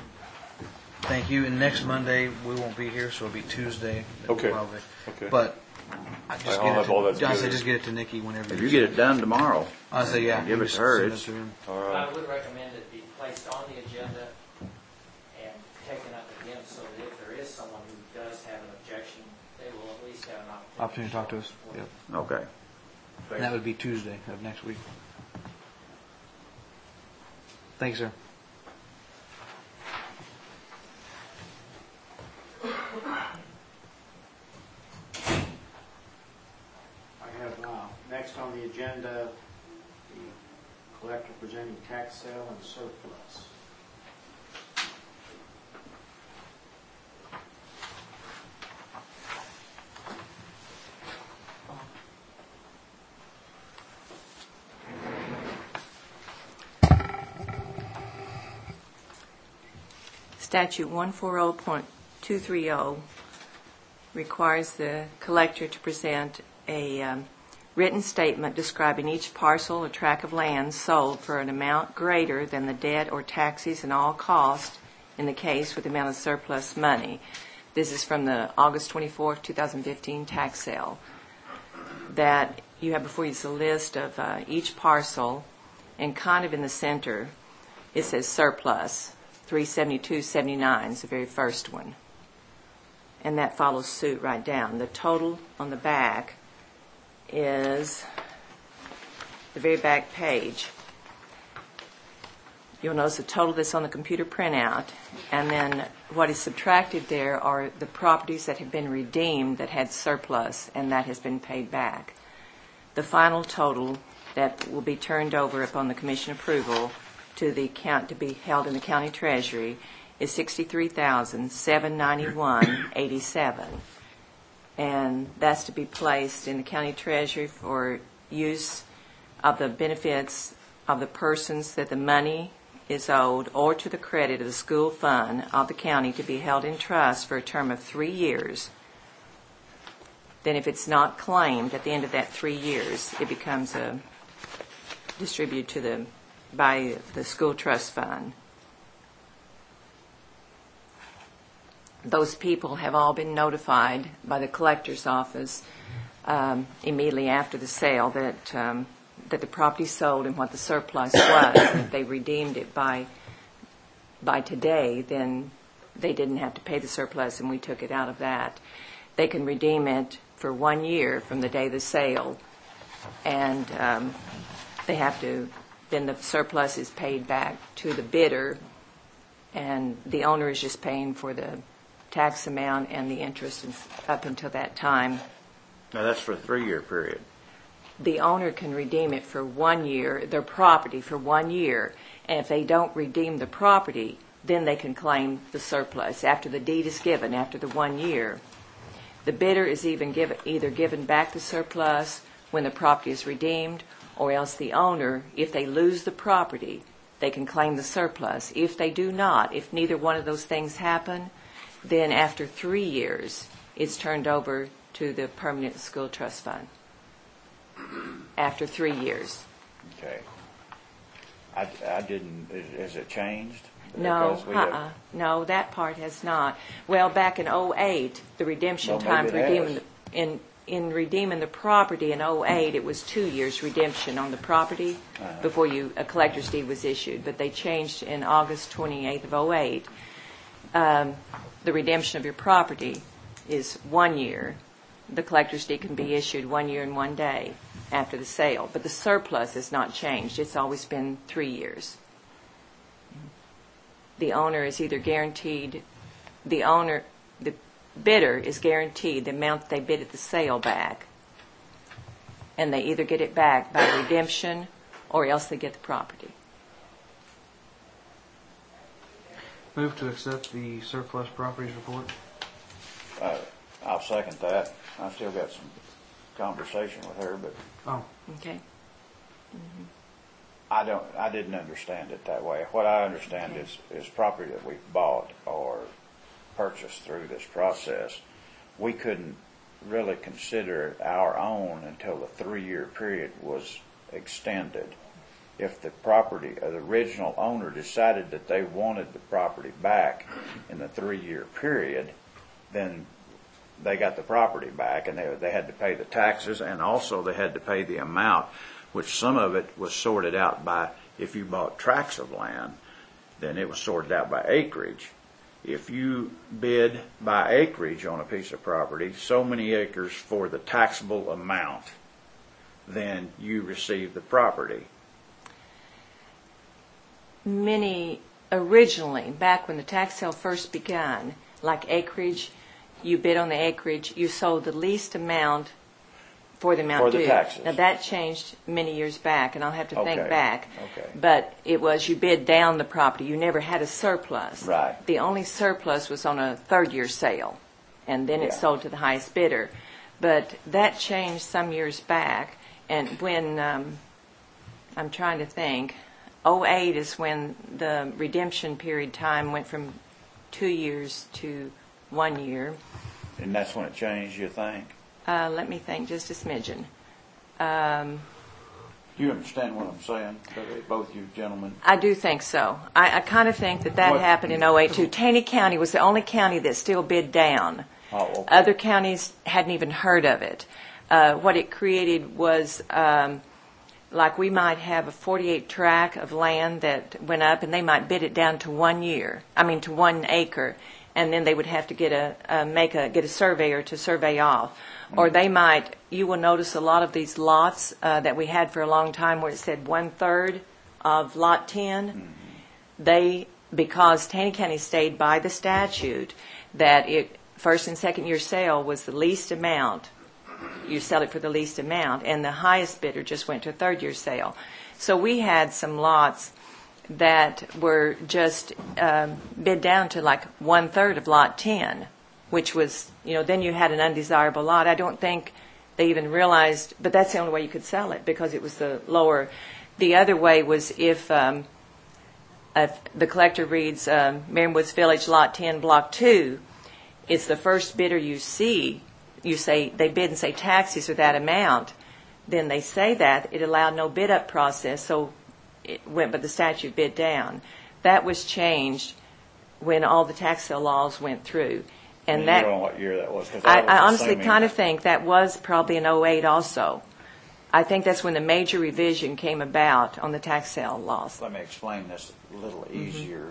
A: Thank you. And next Monday we won't be here, so it'll be Tuesday.
J: Okay.
A: Probably.
J: Okay.
A: But I just
J: I'll
A: get
J: have
A: it.
J: all
A: To,
J: that
A: I say
J: together.
A: just get it to Nikki whenever.
B: If you get it done tomorrow,
A: I say yeah.
B: give
A: you
B: it
A: just
B: to her.
A: send
B: It's-
A: to him.
J: All
L: I
J: right.
L: would recommend it be placed on the agenda and taken up again so that if there is someone who does have an objection, they will at least have an opportunity.
A: Opportunity to talk to us.
L: show it.
A: Yep.
B: okay.
A: And that would be Tuesday of next week. Thanks, sir.
C: I have, uh, next on the agenda, the collector presenting tax sale and surplus.
H: Statute one forty point two thirty requires the collector to present a um, written statement describing each parcel or tract of land sold for an amount greater than the debt or taxes and all costs in the case with the amount of surplus money. This is from the August twenty-fourth, twenty fifteen tax sale. That you have before you is a list of uh, each parcel, and kind of in the center it says surplus. three seventy-two seventy-nine is the very first one. And that follows suit right down. The total on the back is the very back page. You'll notice the total that's on the computer printout, and then what is subtracted there are the properties that have been redeemed that had surplus, and that has been paid back. The final total that will be turned over upon the commission approval to the count to be held in the county treasury is sixty-three thousand seven hundred ninety-one dollars and eighty-seven cents, and that's to be placed in the county treasury for use of the benefits of the persons that the money is owed or to the credit of the school fund of the county to be held in trust for a term of three years. Then if it's not claimed at the end of that three years, it becomes a distributed to the by the school trust fund. Those people have all been notified by the collector's office um, immediately after the sale that um, that the property sold and what the surplus was. And if they redeemed it by by today, then they didn't have to pay the surplus, and we took it out of that. They can redeem it for one year from the day of the sale, and um, they have to. Then the surplus is paid back to the bidder, and the owner is just paying for the tax amount and the interest up until that time.
B: Now, that's for a three-year period.
H: The owner can redeem it for one year, their property for one year, and if they don't redeem the property, then they can claim the surplus after the deed is given, after the one year. The bidder is even given, either given back the surplus when the property is redeemed, or else the owner, if they lose the property, they can claim the surplus. If they do not, if neither one of those things happen, then after three years, it's turned over to the permanent school trust fund. After three years.
B: Okay. I, I didn't, has it changed?
H: No,
B: Because we
H: uh-uh.
B: have-
H: No, that part has not. Well, back in oh eight, the redemption
B: Well,
H: time
B: maybe
H: for
B: it
H: redeeming
B: has.
H: the, in in redeeming the property in oh eight, it was two years redemption on the property
B: Uh-huh.
H: before you a collector's deed was issued. But they changed in August twenty-eighth of oh eight. Um, the redemption of your property is one year. The collector's deed can be issued one year and one day after the sale. But the surplus has not changed. It's always been three years. The owner is either guaranteed, the owner, the bidder is guaranteed the amount that they bid at the sale back. And they either get it back by redemption or else they get the property.
A: Move to accept the surplus properties report.
B: Uh, I'll second that. I've still got some conversation with her, but
A: Oh,
H: Okay?
B: I don't, I didn't understand it that way. What I understand
H: Okay.
B: is, is property that we've bought or purchased through this process, we couldn't really consider it our own until the three-year period was extended. If the property, uh, the original owner decided that they wanted the property back in the three-year period, then they got the property back, and they, they had to pay the taxes, and also they had to pay the amount, which some of it was sorted out by, if you bought tracts of land, then it was sorted out by acreage. If you bid by acreage on a piece of property, so many acres for the taxable amount, then you receive the property.
H: Many, originally, back when the tax sale first began, like acreage, you bid on the acreage, you sold the least amount for the amount
B: For the
H: due.
B: taxes.
H: Now that changed many years back, and I'll have to think
B: Okay,
H: back.
B: okay.
H: But it was you bid down the property. You never had a surplus.
B: Right.
H: The only surplus was on a third year sale, and then it
B: Yeah.
H: sold to the highest bidder. But that changed some years back, and when um, I'm trying to think, oh eight is when the redemption period time went from two years to one year.
B: And that's when it changed, you think?
H: Uh, let me think just a smidgen. Um,
B: Do you understand what I'm saying, both you gentlemen?
H: I do think so. I, I kind of think that that
B: What-
H: happened in oh eight too. Taney County was the only county that still bid down.
B: Oh, okay.
H: Other counties hadn't even heard of it. Uh, what it created was, um, like we might have a forty-eight tract of land that went up, and they might bid it down to one year. I mean, to one acre, and then they would have to get a uh, make a get a surveyor to survey off. Or they might, you will notice a lot of these lots uh, that we had for a long time where it said one-third of Lot ten. Mm-hmm. They, because Taney County stayed by the statute that it first and second year sale was the least amount. You sell it for the least amount, and the highest bidder just went to a third year sale. So we had some lots that were just um, bid down to like one-third of Lot ten. Which was, you know, then you had an undesirable lot. I don't think they even realized, but that's the only way you could sell it because it was the lower. The other way was if, um, if the collector reads um, Marion Woods Village Lot ten, Block two, it's the first bidder you see. You say, they bid and say taxes are that amount. Then they say that. It allowed no bid up process, so it went, but the statute bid down. That was changed when all the tax sale laws went through. And
B: you
H: that,
B: don't know what year that was? 'Cause
H: I,
B: was
H: I honestly
B: assuming
H: kind of
B: that-
H: think that was probably in oh eight also. I think that's when the major revision came about on the tax sale laws.
B: Let me explain this a little easier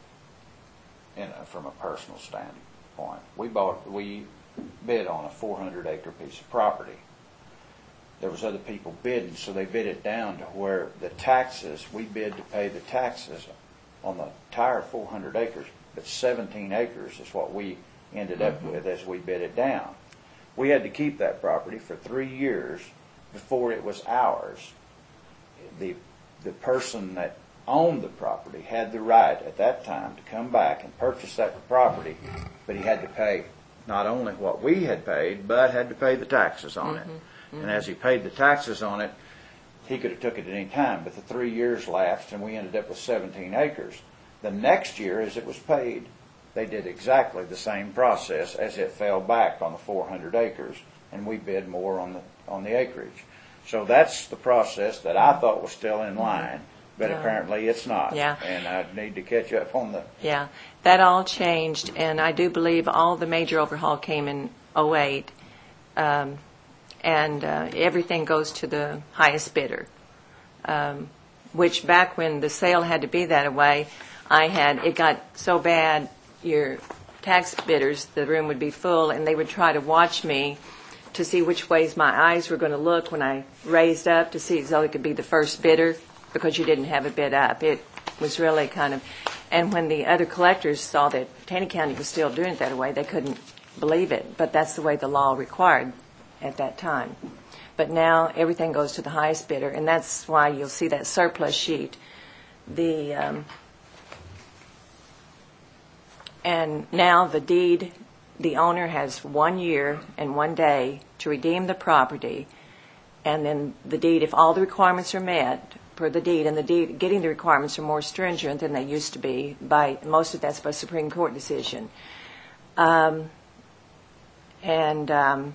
B: in a, from a personal standpoint. We bought, we bid on a four hundred acre piece of property. There was other people bidding, so they bid it down to where the taxes, we bid to pay the taxes on the entire four hundred acres, but seventeen acres is what we ended up
H: Mm-hmm.
B: with as we bid it down. We had to keep that property for three years before it was ours. The, the person that owned the property had the right at that time to come back and purchase that property, but he had to pay not only what we had paid, but had to pay the taxes on
H: Mm-hmm.
B: it. And as he paid the taxes on it, he could have took it at any time, but the three years lapsed and we ended up with seventeen acres. The next year, as it was paid, they did exactly the same process as it fell back on the four hundred acres, and we bid more on the on the acreage. So that's the process that I thought was still in line, but
H: Yeah.
B: apparently it's not.
H: Yeah.
B: And I need to catch up on the.
H: Yeah, that all changed, and I do believe all the major overhaul came in oh eight, um, and uh, everything goes to the highest bidder, um, which back when the sale had to be that way, I had, it got so bad, your tax bidders, the room would be full, and they would try to watch me to see which ways my eyes were going to look when I raised up to see so it could be the first bidder because you didn't have a bid up. It was really kind of, and when the other collectors saw that Taney County was still doing it that way, they couldn't believe it. But that's the way the law required at that time. But now everything goes to the highest bidder, and that's why you'll see that surplus sheet. The um, and now the deed, the owner has one year and one day to redeem the property, and then the deed, if all the requirements are met per the deed, and the deed, getting the requirements are more stringent than they used to be, by most of that's by Supreme Court decision. Um, and um,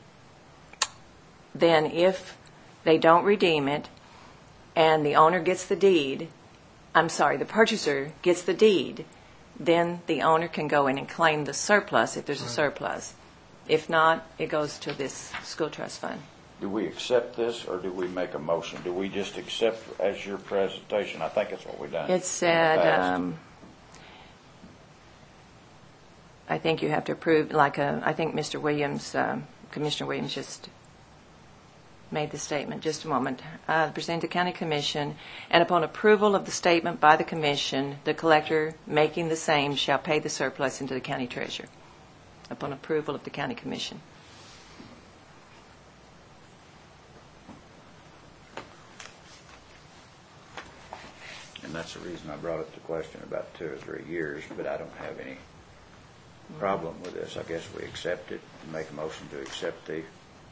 H: then if they don't redeem it, and the owner gets the deed, I'm sorry, the purchaser gets the deed, then the owner can go in and claim the surplus if there's a surplus. If not, it goes to this school trust fund.
B: Do we accept this, or do we make a motion? Do we just accept as your presentation? I think that's what we've done.
H: It said, um, I think you have to approve, like a, I think Mister Williams, um, Commissioner Williams just made the statement. Just a moment. Uh, present to County Commission, and upon approval of the statement by the Commission, the collector making the same shall pay the surplus into the county treasurer. Upon approval of the County Commission.
B: And that's the reason I brought up the question about two or three years, but I don't have any problem with this. I guess we accept it and make a motion to accept the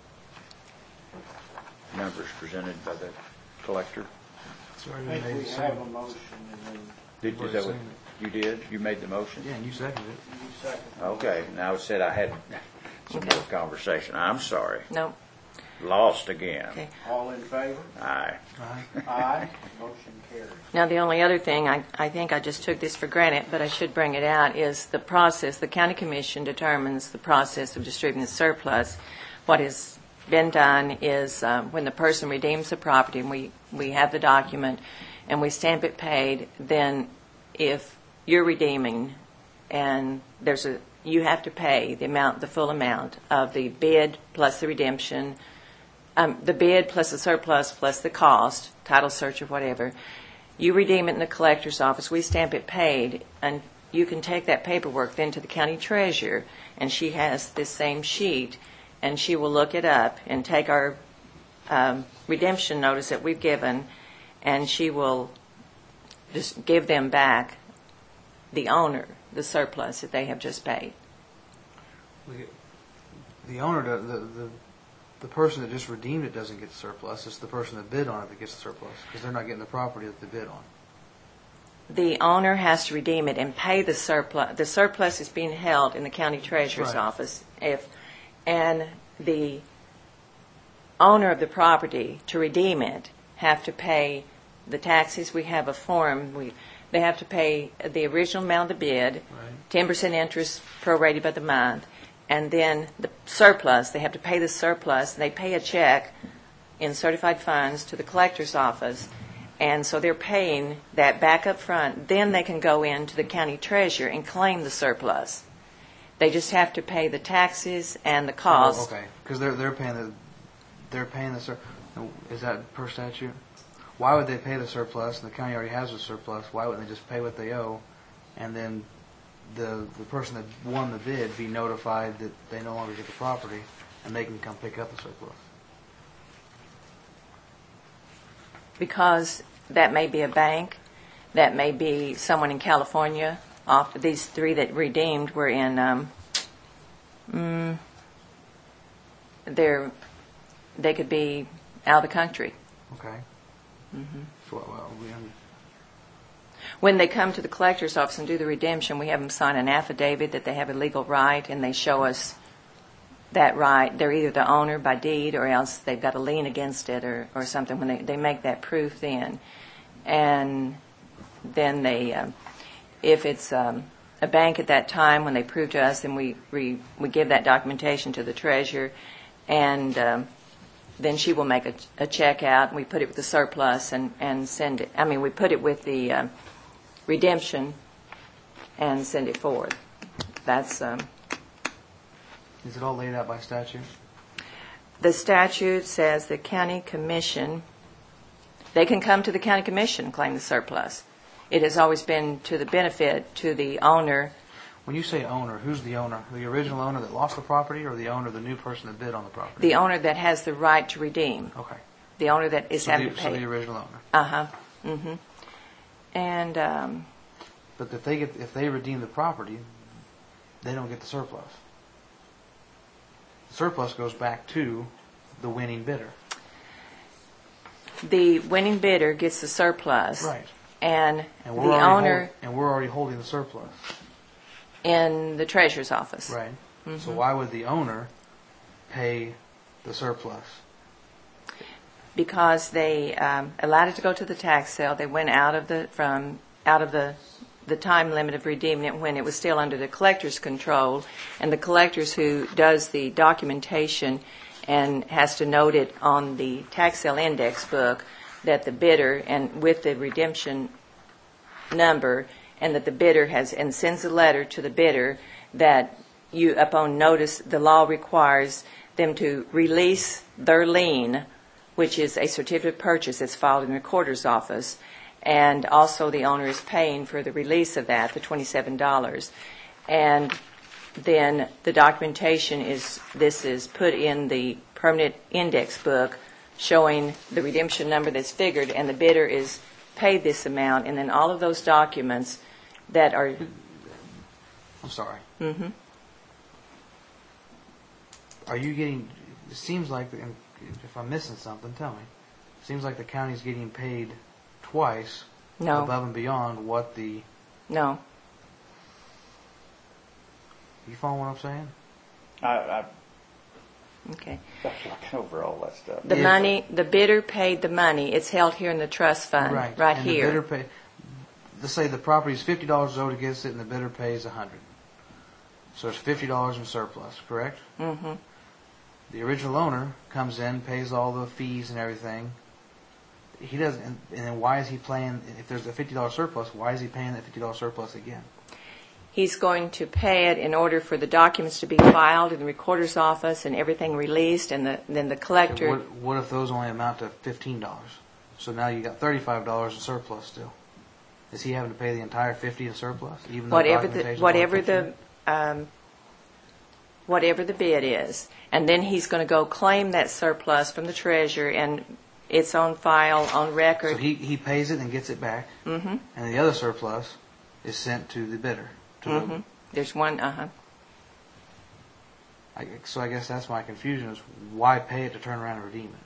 B: numbers presented by the collector.
C: I think we have a motion and then
B: Did, is that what, You did? You made the motion?
A: Yeah, and you seconded it.
C: You second.
B: Okay, now it said I had some
H: Okay.
B: more conversation. I'm sorry.
H: No.
B: Lost again.
H: Okay.
C: All in favor?
B: Aye.
A: Aye.
C: Aye. Motion carries.
H: Now, the only other thing, I, I think I just took this for granted, but I should bring it out, is the process. The county commission determines the process of distributing the surplus. What has been done is um, when the person redeems the property, and we, we have the document, and we stamp it paid, then if you're redeeming and there's a, you have to pay the amount, the full amount of the bid plus the redemption, um, the bid plus the surplus plus the cost, title search or whatever. You redeem it in the collector's office. We stamp it paid, and you can take that paperwork then to the county treasurer, and she has this same sheet, and she will look it up and take our um, redemption notice that we've given, and she will just give them back the owner the surplus that they have just paid.
A: We- The owner, do- the, the, the person that just redeemed it doesn't get the surplus. It's the person that bid on it that gets the surplus, because they're not getting the property that they bid on.
H: The owner has to redeem it and pay the surplus. The surplus is being held in the county treasurer's
A: Right.
H: office. If and the owner of the property, to redeem it, have to pay the taxes. We have a form. We they have to pay the original amount of the bid, ten percent interest prorated by the month, and then the surplus. They have to pay the surplus. And they pay a check in certified funds to the collector's office. And so they're paying that back up front. Then they can go into the county treasurer and claim the surplus. They just have to pay the taxes and the cost.
A: Oh, okay, because they're they're paying the they're paying the sur. Is that per statute? Why would they pay the surplus? And the county already has the surplus. Why wouldn't they just pay what they owe, and then the the person that won the bid be notified that they no longer get the property, and they can come pick up the surplus?
H: Because that may be a bank, that may be someone in California. Off these three that redeemed were in, um, mm, they're they could be out of the country.
A: Okay.
H: Mm-hmm.
A: So, well, we, um,
H: When they come to the collector's office and do the redemption, we have them sign an affidavit that they have a legal right, and they show us that right. They're either the owner by deed, or else they've got a lien against it, or, or something. When they, they make that proof, then, and then they, um, if it's um, a bank at that time, when they prove to us, then we we, we give that documentation to the treasurer, and um, then she will make a, a check out, and we put it with the surplus and, and send it. I mean, we put it with the um, redemption and send it forward. That's um,
A: is it all laid out by statute?
H: the statute says the county commission. They can come to the county commission and claim the surplus. It has always been to the benefit to the owner.
A: When you say owner, who's the owner? The original owner that lost the property, or the owner, the new person that bid on the property?
H: The owner that has the right to redeem.
A: Okay.
H: The owner that is
A: so
H: having
A: the,
H: to pay.
A: So the original owner.
H: Uh huh. Mm-hmm. And um,
A: But if they get if they redeem the property, they don't get the surplus. The surplus goes back to the winning bidder.
H: the winning bidder gets the surplus.
A: Right.
H: And,
A: And
H: the
A: we're already
H: owner
A: hold, and we're already holding the surplus.
H: in the treasurer's office.
A: Right.
H: Mm-hmm.
A: So why would the owner pay the surplus?
H: Because they um, allowed it to go to the tax sale. They went out of the from out of the the time limit of redeeming it when it was still under the collector's control, and the collectors who does the documentation and has to note it on the tax sale index book that the bidder and with the redemption number, and that the bidder has and sends a letter to the bidder that you upon notice the law requires them to release their lien, which is a certificate of purchase that's filed in the recorder's office, and also the owner is paying for the release of that, the twenty-seven dollars. And then the documentation is, this is put in the permanent index book showing the redemption number that's figured, and the bidder is paid this amount, and then all of those documents that are...
A: I'm sorry.
H: Mm-hmm.
A: Are you getting, it seems like, and if I'm missing something, tell me. It seems like the county's getting paid twice
H: No.
A: above and beyond what the
H: No.
A: You follow what I'm saying?
B: I, I,
H: Okay.
B: I'm looking over all that stuff.
H: The
A: If-
H: money, the bidder paid the money. It's held here in the trust fund, right,
A: and the
H: here.
A: bidder pay, let's say the property is fifty dollars owed against it and the bidder pays a hundred. So it's fifty dollars in surplus, correct?
H: Mm-hmm.
A: The original owner comes in, pays all the fees and everything. He doesn't, and, and then why is he paying, if there's a fifty dollars surplus, why is he paying that fifty dollars surplus again?
H: He's going to pay it in order for the documents to be filed in the recorder's office and everything released, and the, then the collector.
A: What, what if those only amount to fifteen dollars? So now you got thirty-five dollars in surplus still. Is he having to pay the entire fifty in surplus, even though
H: whatever the
A: documentation
H: whatever
A: is
H: the um, whatever the bid is, and then he's going to go claim that surplus from the treasurer, and it's on file on record.
A: So he, he pays it and gets it back,
H: Mm-hmm.
A: and the other surplus is sent to the bidder. To
H: Mm-hmm.
A: the,
H: There's one. Uh huh.
A: I, so I guess that's my confusion: is why pay it to turn around and redeem it?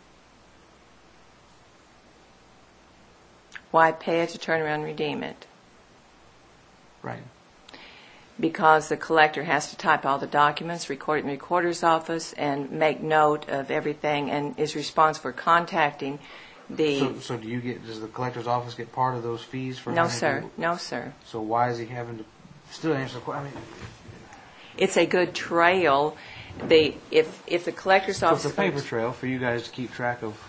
H: Why pay it to turn around and redeem it?
A: Right.
H: Because the collector has to type all the documents, record it in the recorder's office, and make note of everything, and is responsible for contacting the.
A: So, so do you get? Does the collector's office get part of those fees for?
H: No,
A: having to
H: sir.
A: do-
H: No, sir.
A: So why is he having to? Still answer the question. I mean,
H: It's a good trail. The if if the collector's
A: so
H: office.
A: it's a paper trail for you guys to keep track of.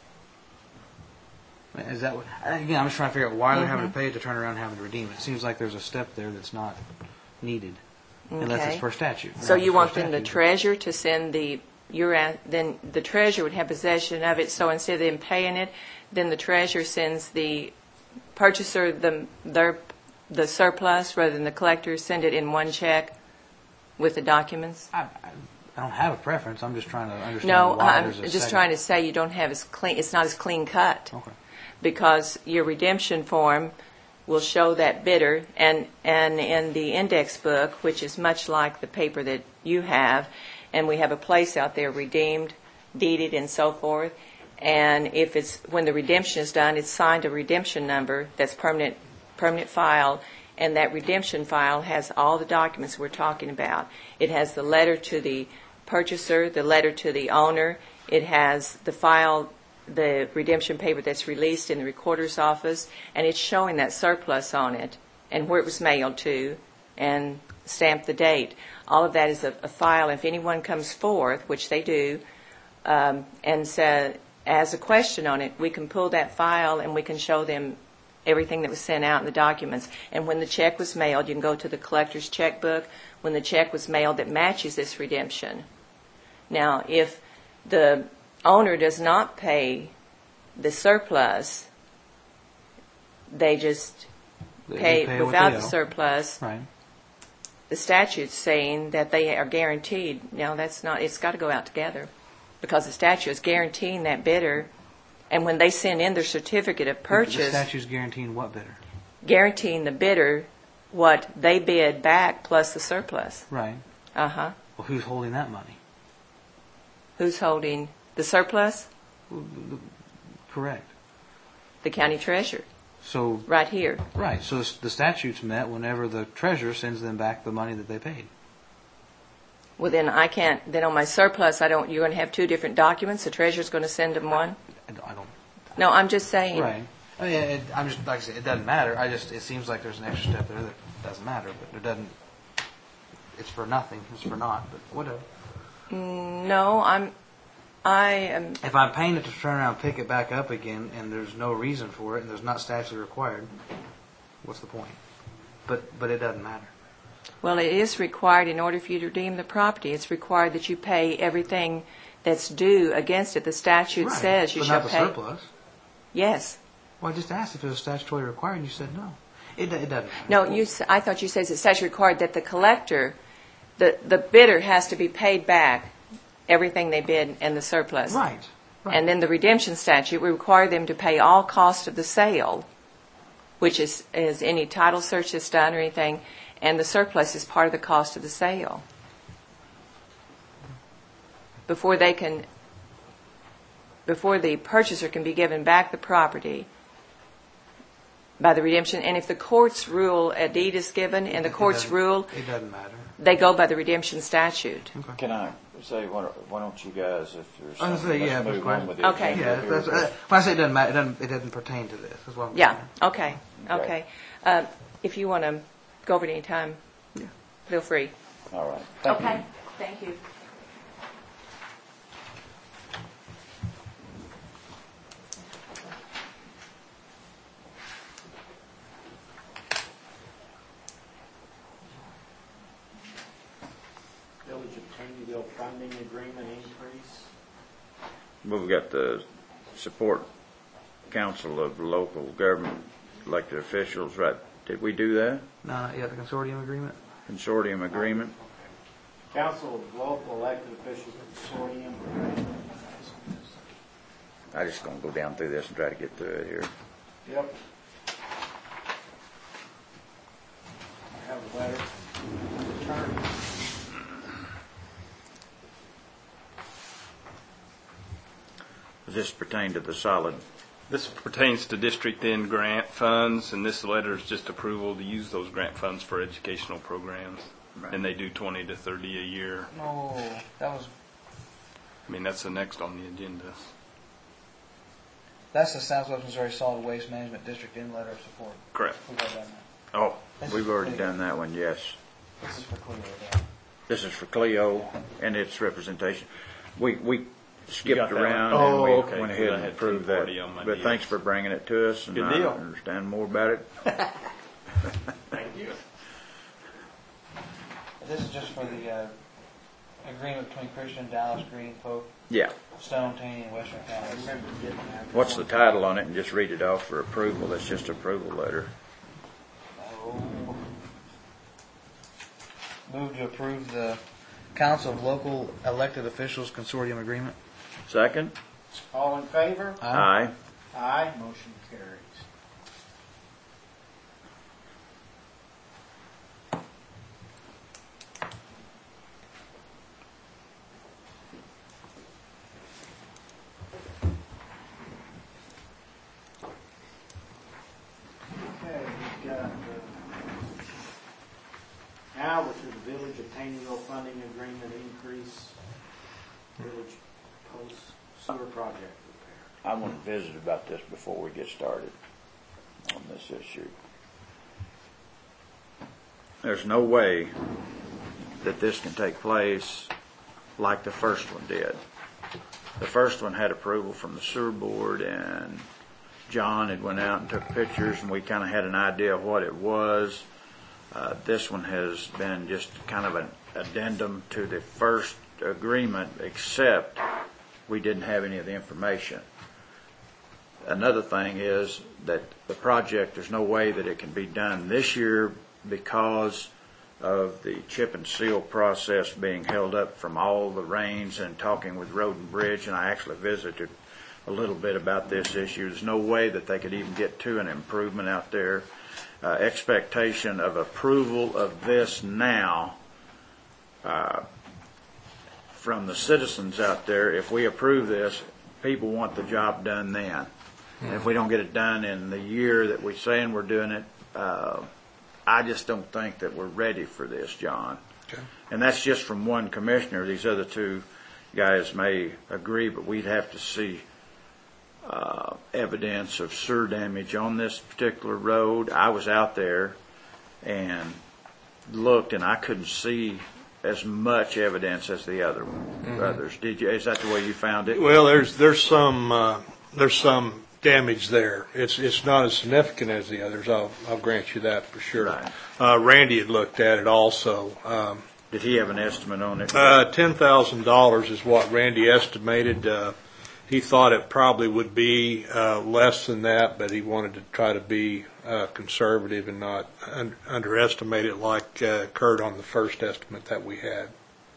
A: Is that what? Again, I'm just trying to figure out why they're having to pay it to turn around and having to redeem it. It seems like there's a step there that's not needed, unless
H: Okay.
A: it's per statute.
H: So
A: Unless
H: you
A: it's
H: want
A: per
H: then the
A: statute.
H: treasurer to send the, you're at, then the treasurer would have possession of it, so instead of them paying it, then the treasurer sends the purchaser the, their, the surplus, rather than the collector send it in one check with the documents?
A: I, I, I don't have a preference. I'm just trying to understand
H: No,
A: why
H: I'm
A: there's a
H: just
A: second.
H: trying to say you don't have as clean, it's not as clean cut.
A: Okay.
H: Because your redemption form will show that bidder, and, and in the index book, which is much like the paper that you have, and we have a place out there, redeemed, deeded, and so forth, and if it's, when the redemption is done, it's signed a redemption number that's permanent, permanent file, and that redemption file has all the documents we're talking about. It has the letter to the purchaser, the letter to the owner, it has the file, the redemption paper that's released in the recorder's office, and it's showing that surplus on it and where it was mailed to and stamped the date. All of that is a, a file. If anyone comes forth, which they do, um, and says, as a question on it, we can pull that file and we can show them everything that was sent out in the documents. And when the check was mailed, you can go to the collector's checkbook when the check was mailed that matches this redemption. Now, if the owner does not pay the surplus, they just
A: They- they
H: pay,
A: pay what
H: without
A: they
H: the
A: owe.
H: surplus.
A: Right.
H: The statute's saying that they are guaranteed. Now, that's not, it's got to go out together because the statute is guaranteeing that bidder, and when they send in their certificate of
A: The
H: purchase,
A: statute's guaranteeing what bidder?
H: guaranteeing the bidder what they bid back plus the surplus.
A: Right.
H: Uh-huh.
A: Well, who's holding that money?
H: Who's holding the surplus?
A: Correct.
H: The county treasurer,
A: So,
H: right here.
A: right. So the the statute's met whenever the treasurer sends them back the money that they paid.
H: Well, then I can't, then on my surplus, I don't, you're going to have two different documents? The treasurer's going to send them one?
A: I don't. I don't
H: No, I'm just saying.
A: right. I mean, it, I'm just like I said, it doesn't matter. I just it seems like there's an extra step there that doesn't matter, but it doesn't. It's for nothing. It's for naught. But whatever.
H: No, I'm, I am,
A: If I'm paying it to turn around and pick it back up again, and there's no reason for it, and there's not statutory required, what's the point? But but it doesn't matter.
H: well, it is required in order for you to redeem the property. It's required that you pay everything that's due against it. The statute
A: Right.
H: says you
A: but
H: shall
A: not the
H: pay.
A: surplus.
H: Yes.
A: Well, I just asked if it was statutory required, and you said no. It, it doesn't.
H: No, you, s- I thought you said it's statutory required that the collector, the, the bidder has to be paid back everything they bid and the surplus.
A: Right. Right.
H: And then the redemption statute will require them to pay all cost of the sale, which is, is any title search that's done or anything, and the surplus is part of the cost of the sale. Before they can, before the purchaser can be given back the property, by the redemption, and if the court's rule, a deed is given, and the
A: It
H: court's
A: doesn't-
H: rule,
A: It doesn't matter.
H: they go by the redemption statute.
B: Can I say, why don't- why don't you guys, if there's
A: I was
B: something,
A: gonna say, yeah,
B: let's
A: that's
B: move on
A: fine.
B: with the
H: Okay.
B: agenda
A: Yeah,
B: here.
A: that's, uh, when I say it doesn't matter, it doesn't, it doesn't pertain to this. That's what I'm
H: Yeah,
A: saying.
H: okay,
B: Okay.
H: okay. Um, If you want to go over it any time,
A: Yeah.
H: feel free.
B: All right. Thank you.
H: Okay, thank you.
C: Village of Taneyville funding agreement increase.
B: We've got the support council of local government elected officials, right? Did we do that?
A: No, not yet. The consortium agreement.
B: Consortium agreement?
C: Council of local elected officials consortium.
B: I'm just gonna go down through this and try to get through it here.
C: Yep. I have a letter from the attorney.
B: Does this pertain to the solid?
M: This pertains to District N grant funds, and this letter is just approval to use those grant funds for educational programs.
B: Right.
M: And they do twenty to thirty a year.
A: No, that was
M: I mean, that's the next on the agenda.
A: that's the Southwest Missouri Solid Waste Management District in letter of support.
M: Correct.
A: We've already done that.
B: Oh,
A: This
B: we've
A: is
B: already
A: Cleo.
B: done that one, yes.
A: This is for Cleo. though.
B: This is for Cleo and its representation. We, we
M: You
B: skipped
M: got that
B: around
M: one?
B: and we
M: Oh, okay,
B: went
M: 'cause
B: ahead
M: I
B: and
M: had
B: approved
M: two
B: that.
M: forty on my
B: But
M: deal.
B: thanks for bringing it to us and
M: Good
B: I
M: deal.
B: understand more about it.
M: Thank you.
A: This is just for the uh, agreement between Christian, Dallas, Green, Pope,
B: Yeah.
A: Stone, Taney, and Western
C: I
A: counties.
C: remember getting that.
B: What's the title on it and just read it off for approval. That's just approval letter.
A: Oh. Move to approve the Council of Local Elected Officials Consortium Agreement.
B: Second?
C: All in favor?
B: Aye.
C: Aye. Motion carries. Okay, we've got, uh, now we're to the Village of Taneyville funding agreement increase, village post sewer project repair.
B: I want to visit about this before we get started on this issue. There's no way that this can take place like the first one did. The first one had approval from the sewer board and John had went out and took pictures and we kind of had an idea of what it was. Uh, this one has been just kind of an addendum to the first agreement, except we didn't have any of the information. Another thing is that the project, there's no way that it can be done this year because of the chip and seal process being held up from all the rains and talking with Road and Bridge, and I actually visited a little bit about this issue. There's no way that they could even get to an improvement out there. Uh, expectation of approval of this now uh, from the citizens out there, if we approve this, people want the job done then. And if we don't get it done in the year that we're saying we're doing it, uh, I just don't think that we're ready for this, John.
A: Okay.
B: And that's just from one commissioner. These other two guys may agree, but we'd have to see uh, evidence of sewer damage on this particular road. I was out there and looked, and I couldn't see as much evidence as the other mm-hmm. others. Did you? Is that the way you found it?
N: Well, there's there's some uh, there's some damage there. It's it's not as significant as the others. I'll I'll grant you that for sure.
B: Right.
N: Uh, Randy had looked at it also. Um,
B: Did he have an estimate on it?
N: Uh, ten thousand dollars is what Randy estimated. Uh, he thought it probably would be uh, less than that, but he wanted to try to be uh, conservative and not un- underestimate it like uh, occurred on the first estimate that we had.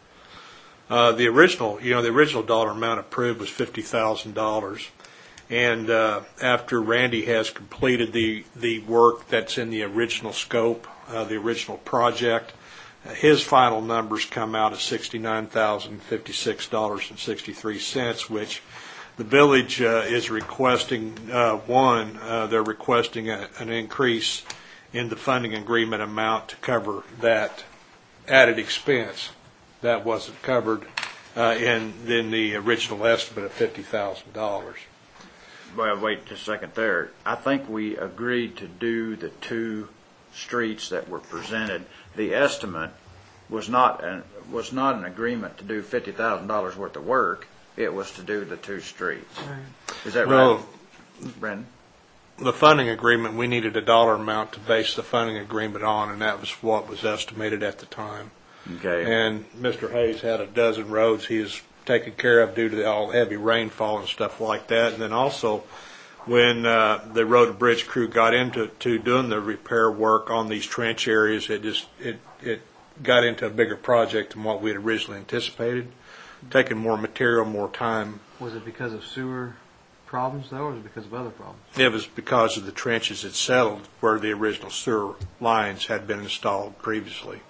N: Uh, the original, you know, the original dollar amount approved was fifty thousand dollars. And uh, after Randy has completed the, the work that's in the original scope, uh, the original project, uh, his final numbers come out at sixty-nine thousand fifty-six dollars and sixty-three cents, which The village uh, is requesting, uh, one, uh, they're requesting a, an increase in the funding agreement amount to cover that added expense that wasn't covered uh, in, in the original estimate of fifty thousand dollars.
B: Well, wait just a second there. I think we agreed to do the two streets that were presented. The estimate was not an, was not an agreement to do fifty thousand dollars worth of work. It was to do the two streets. Is that
N: Well,
B: right, Brendan?
N: The funding agreement, we needed a dollar amount to base the funding agreement on, and that was what was estimated at the time.
B: Okay.
N: And Mister Hayes had a dozen roads he is taken care of due to all heavy rainfall and stuff like that. And then also, when uh, the road and bridge crew got into to doing the repair work on these trench areas, it just it it got into a bigger project than what we had originally anticipated, taking more material, more time.
A: Was it because of sewer problems, though, or was it because of other problems?
N: It was because of the trenches that settled where the original sewer lines had been installed previously.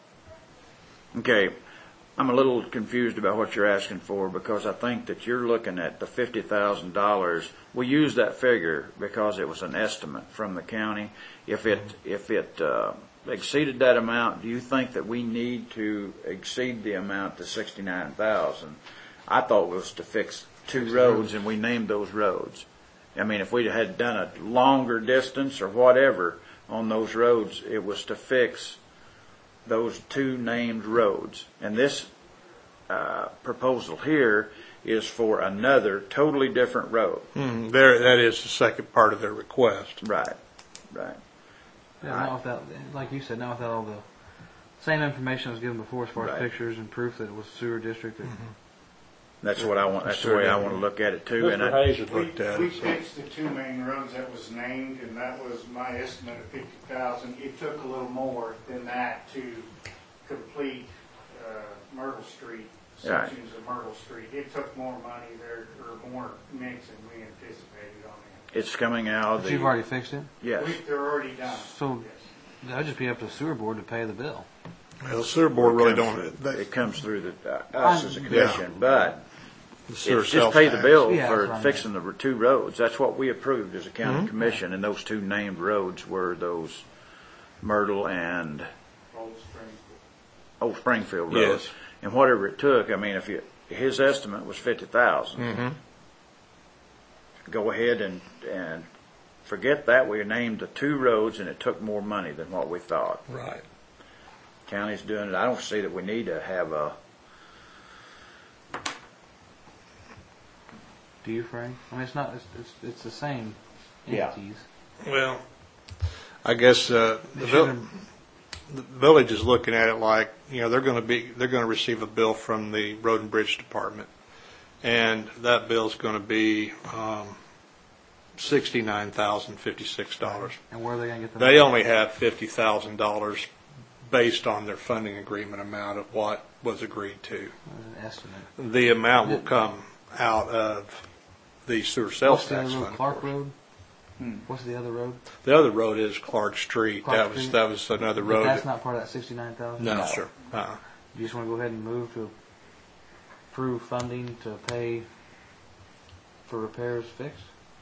B: Okay. I'm a little confused about what you're asking for, because I think that you're looking at the fifty thousand dollars. We used that figure because it was an estimate from the county. If it if it uh, exceeded that amount, do you think that we need to exceed the amount to sixty-nine thousand dollars? I thought it was to fix two roads, and we named those roads. I mean, if we had done a longer distance or whatever on those roads, it was to fix those two named roads. And this uh, proposal here is for another totally different road.
N: Mm, there, that is the second part of their request.
B: Right, right.
A: Yeah, not without, like you said, not without all the same information that was given before as far as
B: Right.
A: pictures and proof that it was sewer district.
N: Mm-hmm.
B: That's what I want. That's the way I want to look at it too. And
N: Mister
B: I,
N: Hayes had
K: We,
N: looked at
K: we
N: it. so-
K: fixed the two main roads that was named, and that was my estimate of fifty thousand. It took a little more than that to complete, uh, Myrtle Street,
B: Right.
K: sections of Myrtle Street. It took more money there, or more mix than we anticipated on it.
B: it's coming out of
A: But
B: the.
A: you've already fixed it?
B: Yes.
K: We, they're already done.
A: So
K: Yes.
A: that'd just be up to the sewer board to pay the bill.
N: Well, the sewer board really
B: It comes
N: don't.
B: through-
N: They,
B: It comes through the, uh, us as a
A: I'm-
B: commission, but
N: the sewer
B: it's
N: sales
B: just pay the
N: tax.
B: bill
A: Yeah,
B: for
A: that's what I
B: fixing the two roads. That's what we approved as a county
N: Mm-hmm.
B: commission, and those two named roads were those Myrtle and
K: Old Springfield.
B: Old Springfield Road.
N: Yes.
B: And whatever it took, I mean, if you, his estimate was fifty thousand.
N: Mm-hmm.
B: Go ahead and, and forget that. We named the two roads, and it took more money than what we thought.
N: Right.
B: County's doing it. I don't see that we need to have a,
A: Do you, Frank? I mean, it's not, it's, it's, it's the same
B: Yeah.
A: entities.
N: Well, I guess uh, the,
A: They
N: vil-
A: should've-
N: the village is looking at it like, you know, they're going to be they're going to receive a bill from the Road and Bridge Department, and that bill is going to be um, sixty nine thousand fifty six dollars.
A: And where are they going to get the
N: They only have fifty thousand dollars based on their funding agreement amount of what was agreed to.
A: An estimate.
N: The amount will come out of the sewer sales
A: What's the
N: tax
A: other road?
N: fund.
A: Clark
N: of course.
A: Road? What's the other road?
N: The other road is Clark Street.
A: Clark
N: that was
A: Street?
N: that was another
A: But
N: road.
A: that's
N: that-
A: not part of that sixty-nine thousand?
N: no, sir. Uh-uh.
A: You just want to go ahead and move to approve funding to pay for repairs fixed?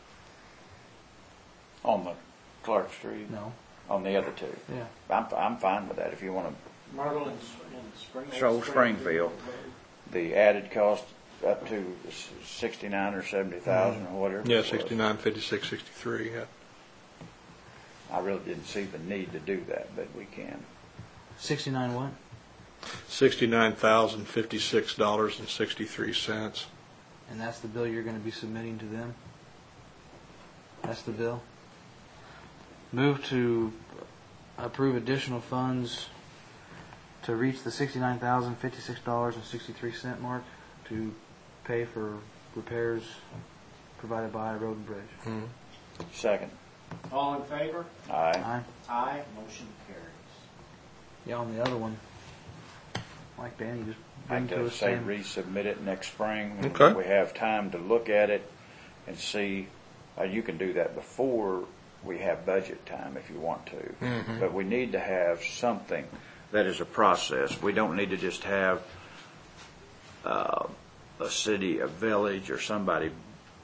B: on the Clark Street,
A: No.
B: on the other two.
A: Yeah.
B: I'm, I'm fine with that if you want to.
C: Myrtle and, and Springfield.
B: Old Springfield, the added cost up to sixty-nine or seventy thousand or whatever.
N: Yeah,
B: it was.
N: sixty-nine, fifty-six, sixty-three. Yeah.
B: I really didn't see the need to do that, but we can.
A: Sixty-nine what?
N: Sixty-nine thousand fifty-six dollars and sixty-three cents.
A: And that's the bill you're going to be submitting to them? That's the bill? Move to approve additional funds to reach the sixty-nine thousand fifty-six dollars and sixty-three cent mark to pay for repairs provided by Road and Bridge.
N: Mm-hmm.
B: Second.
C: All in favor?
B: Aye.
A: Aye.
C: Aye. Motion carries.
A: Yeah, on the other one, like Danny, just
B: I
A: bring to
B: could
A: us
B: say
A: same.
B: resubmit it next spring. when
N: Okay.
B: We have time to look at it and see. Uh, you can do that before we have budget time if you want to.
N: Mhm.
B: But we need to have something that is a process. We don't need to just have uh, a city, a village, or somebody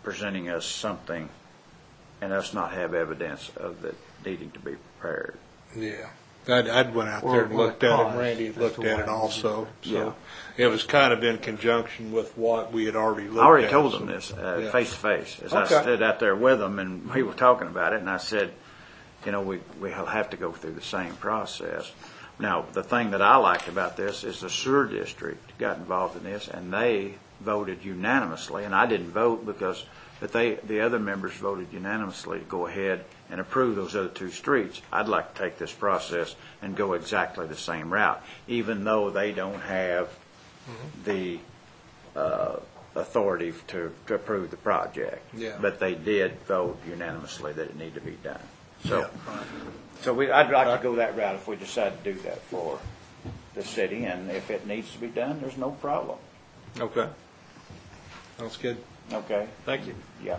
B: presenting us something and us not have evidence of it needing to be prepared.
N: Yeah. I'd, I'd went out
A: Or
N: there and
A: what
N: looked
A: it
N: at it,
A: costs
N: and Randy
A: as
N: had looked
A: to
N: at
A: why
N: it
A: it
N: also.
B: Yeah.
N: So it was kind of in conjunction with what we had already looked at.
B: I already told them
N: so-
B: this, uh,
N: yeah.
B: face to face, as
N: Okay.
B: I stood out there with them and we were talking about it, and I said, you know, we, we'll have to go through the same process. Now, the thing that I liked about this is the sewer district got involved in this, and they voted unanimously, and I didn't vote because, but they, the other members voted unanimously to go ahead and approve those other two streets. I'd like to take this process and go exactly the same route, even though they don't have the uh, authority to, to approve the project.
N: Yeah.
B: But they did vote unanimously that it needed to be done. So,
N: Yeah.
B: so we, I'd like to go that route if we decide to do that for the city, and if it needs to be done, there's no problem.
N: Okay. Sounds good.
B: Okay?
N: Thank you.
B: Yeah.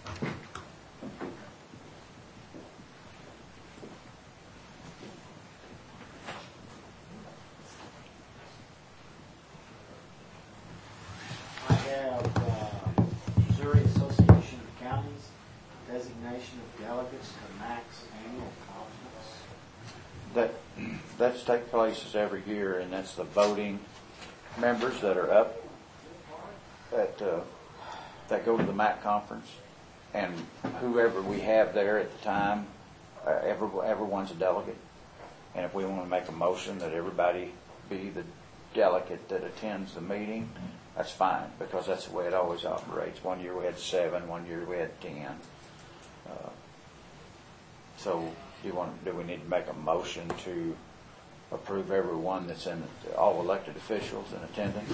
C: I have uh, Missouri Association of Counties designation of delegates to MAC's annual conference.
B: That, that's take places every year, and that's the voting members that are up at, uh, that go to the M A C conference, and whoever we have there at the time, uh, every, everyone's a delegate. And if we want to make a motion that everybody be the delegate that attends the meeting, that's fine, because that's the way it always operates. One year we had seven, one year we had ten. Uh, So, do you want, do we need to make a motion to approve everyone that's in, all elected officials in attendance?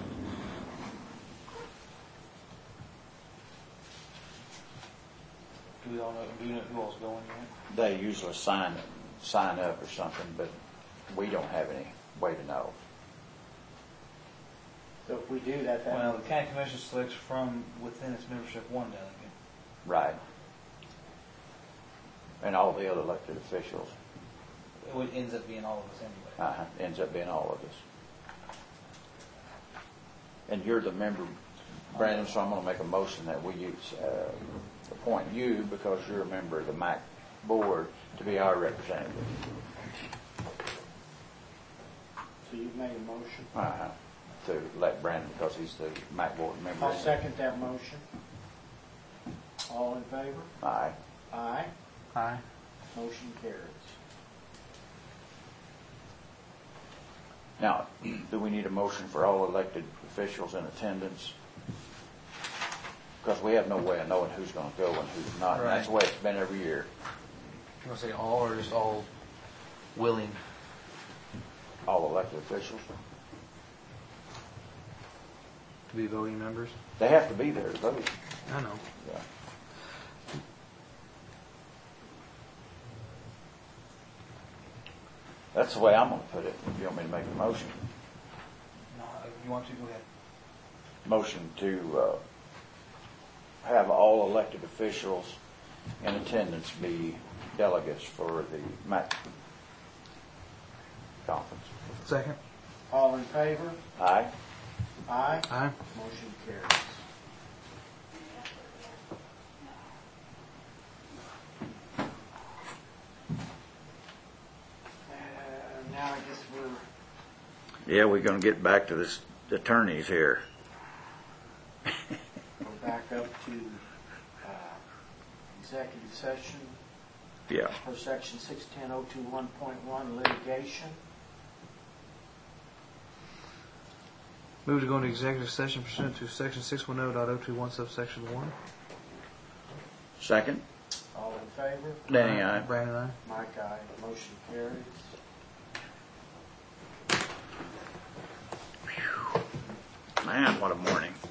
A: Do we all know, do you know who all's going yet?
B: They usually sign, sign up or something, but we don't have any way to know.
C: So if we do that, that
A: Well, the county commission selects from within its membership one delegate.
B: Right. And all the other elected officials,
A: It would- ends up being all of us anyway.
B: uh, ends up being all of us. And you're the member, Brandon, so I'm gonna make a motion that we use, uh, appoint you, because you're a member of the M A C board, to be our representative.
C: So you've made a motion.
B: Uh-huh. To let Brandon, because he's the M A C board member.
C: I'll second that motion. All in favor?
B: Aye.
C: Aye.
A: Aye.
C: Motion carries.
B: Now, do we need a motion for all elected officials in attendance? Because we have no way of knowing who's going to go and who's not. And that's the way it's been every year.
A: You want to say all or just all willing?
B: All elected officials.
A: To be voting members?
B: They have to be there to vote.
A: I know.
B: Yeah. That's the way I'm going to put it, if you want me to make a motion.
A: No, if you want to, go ahead.
B: Motion to uh, have all elected officials in attendance be delegates for the M A C conference.
A: Second.
C: All in favor?
B: Aye?
C: Aye.
A: Aye.
C: Motion carries. Uh, Now I guess we're,
B: Yeah, we're going to get back to this attorneys here.
C: we're back up to uh, executive session
B: Yeah.
C: for section six ten oh two one point one litigation.
A: Move to go into executive session pursuant to section six ten oh point oh two one subsection one.
B: Second?
C: All in favor?
B: Danny, aye.
A: Brandon, aye.
C: Mike, aye. Motion carries.
B: Man, what a morning.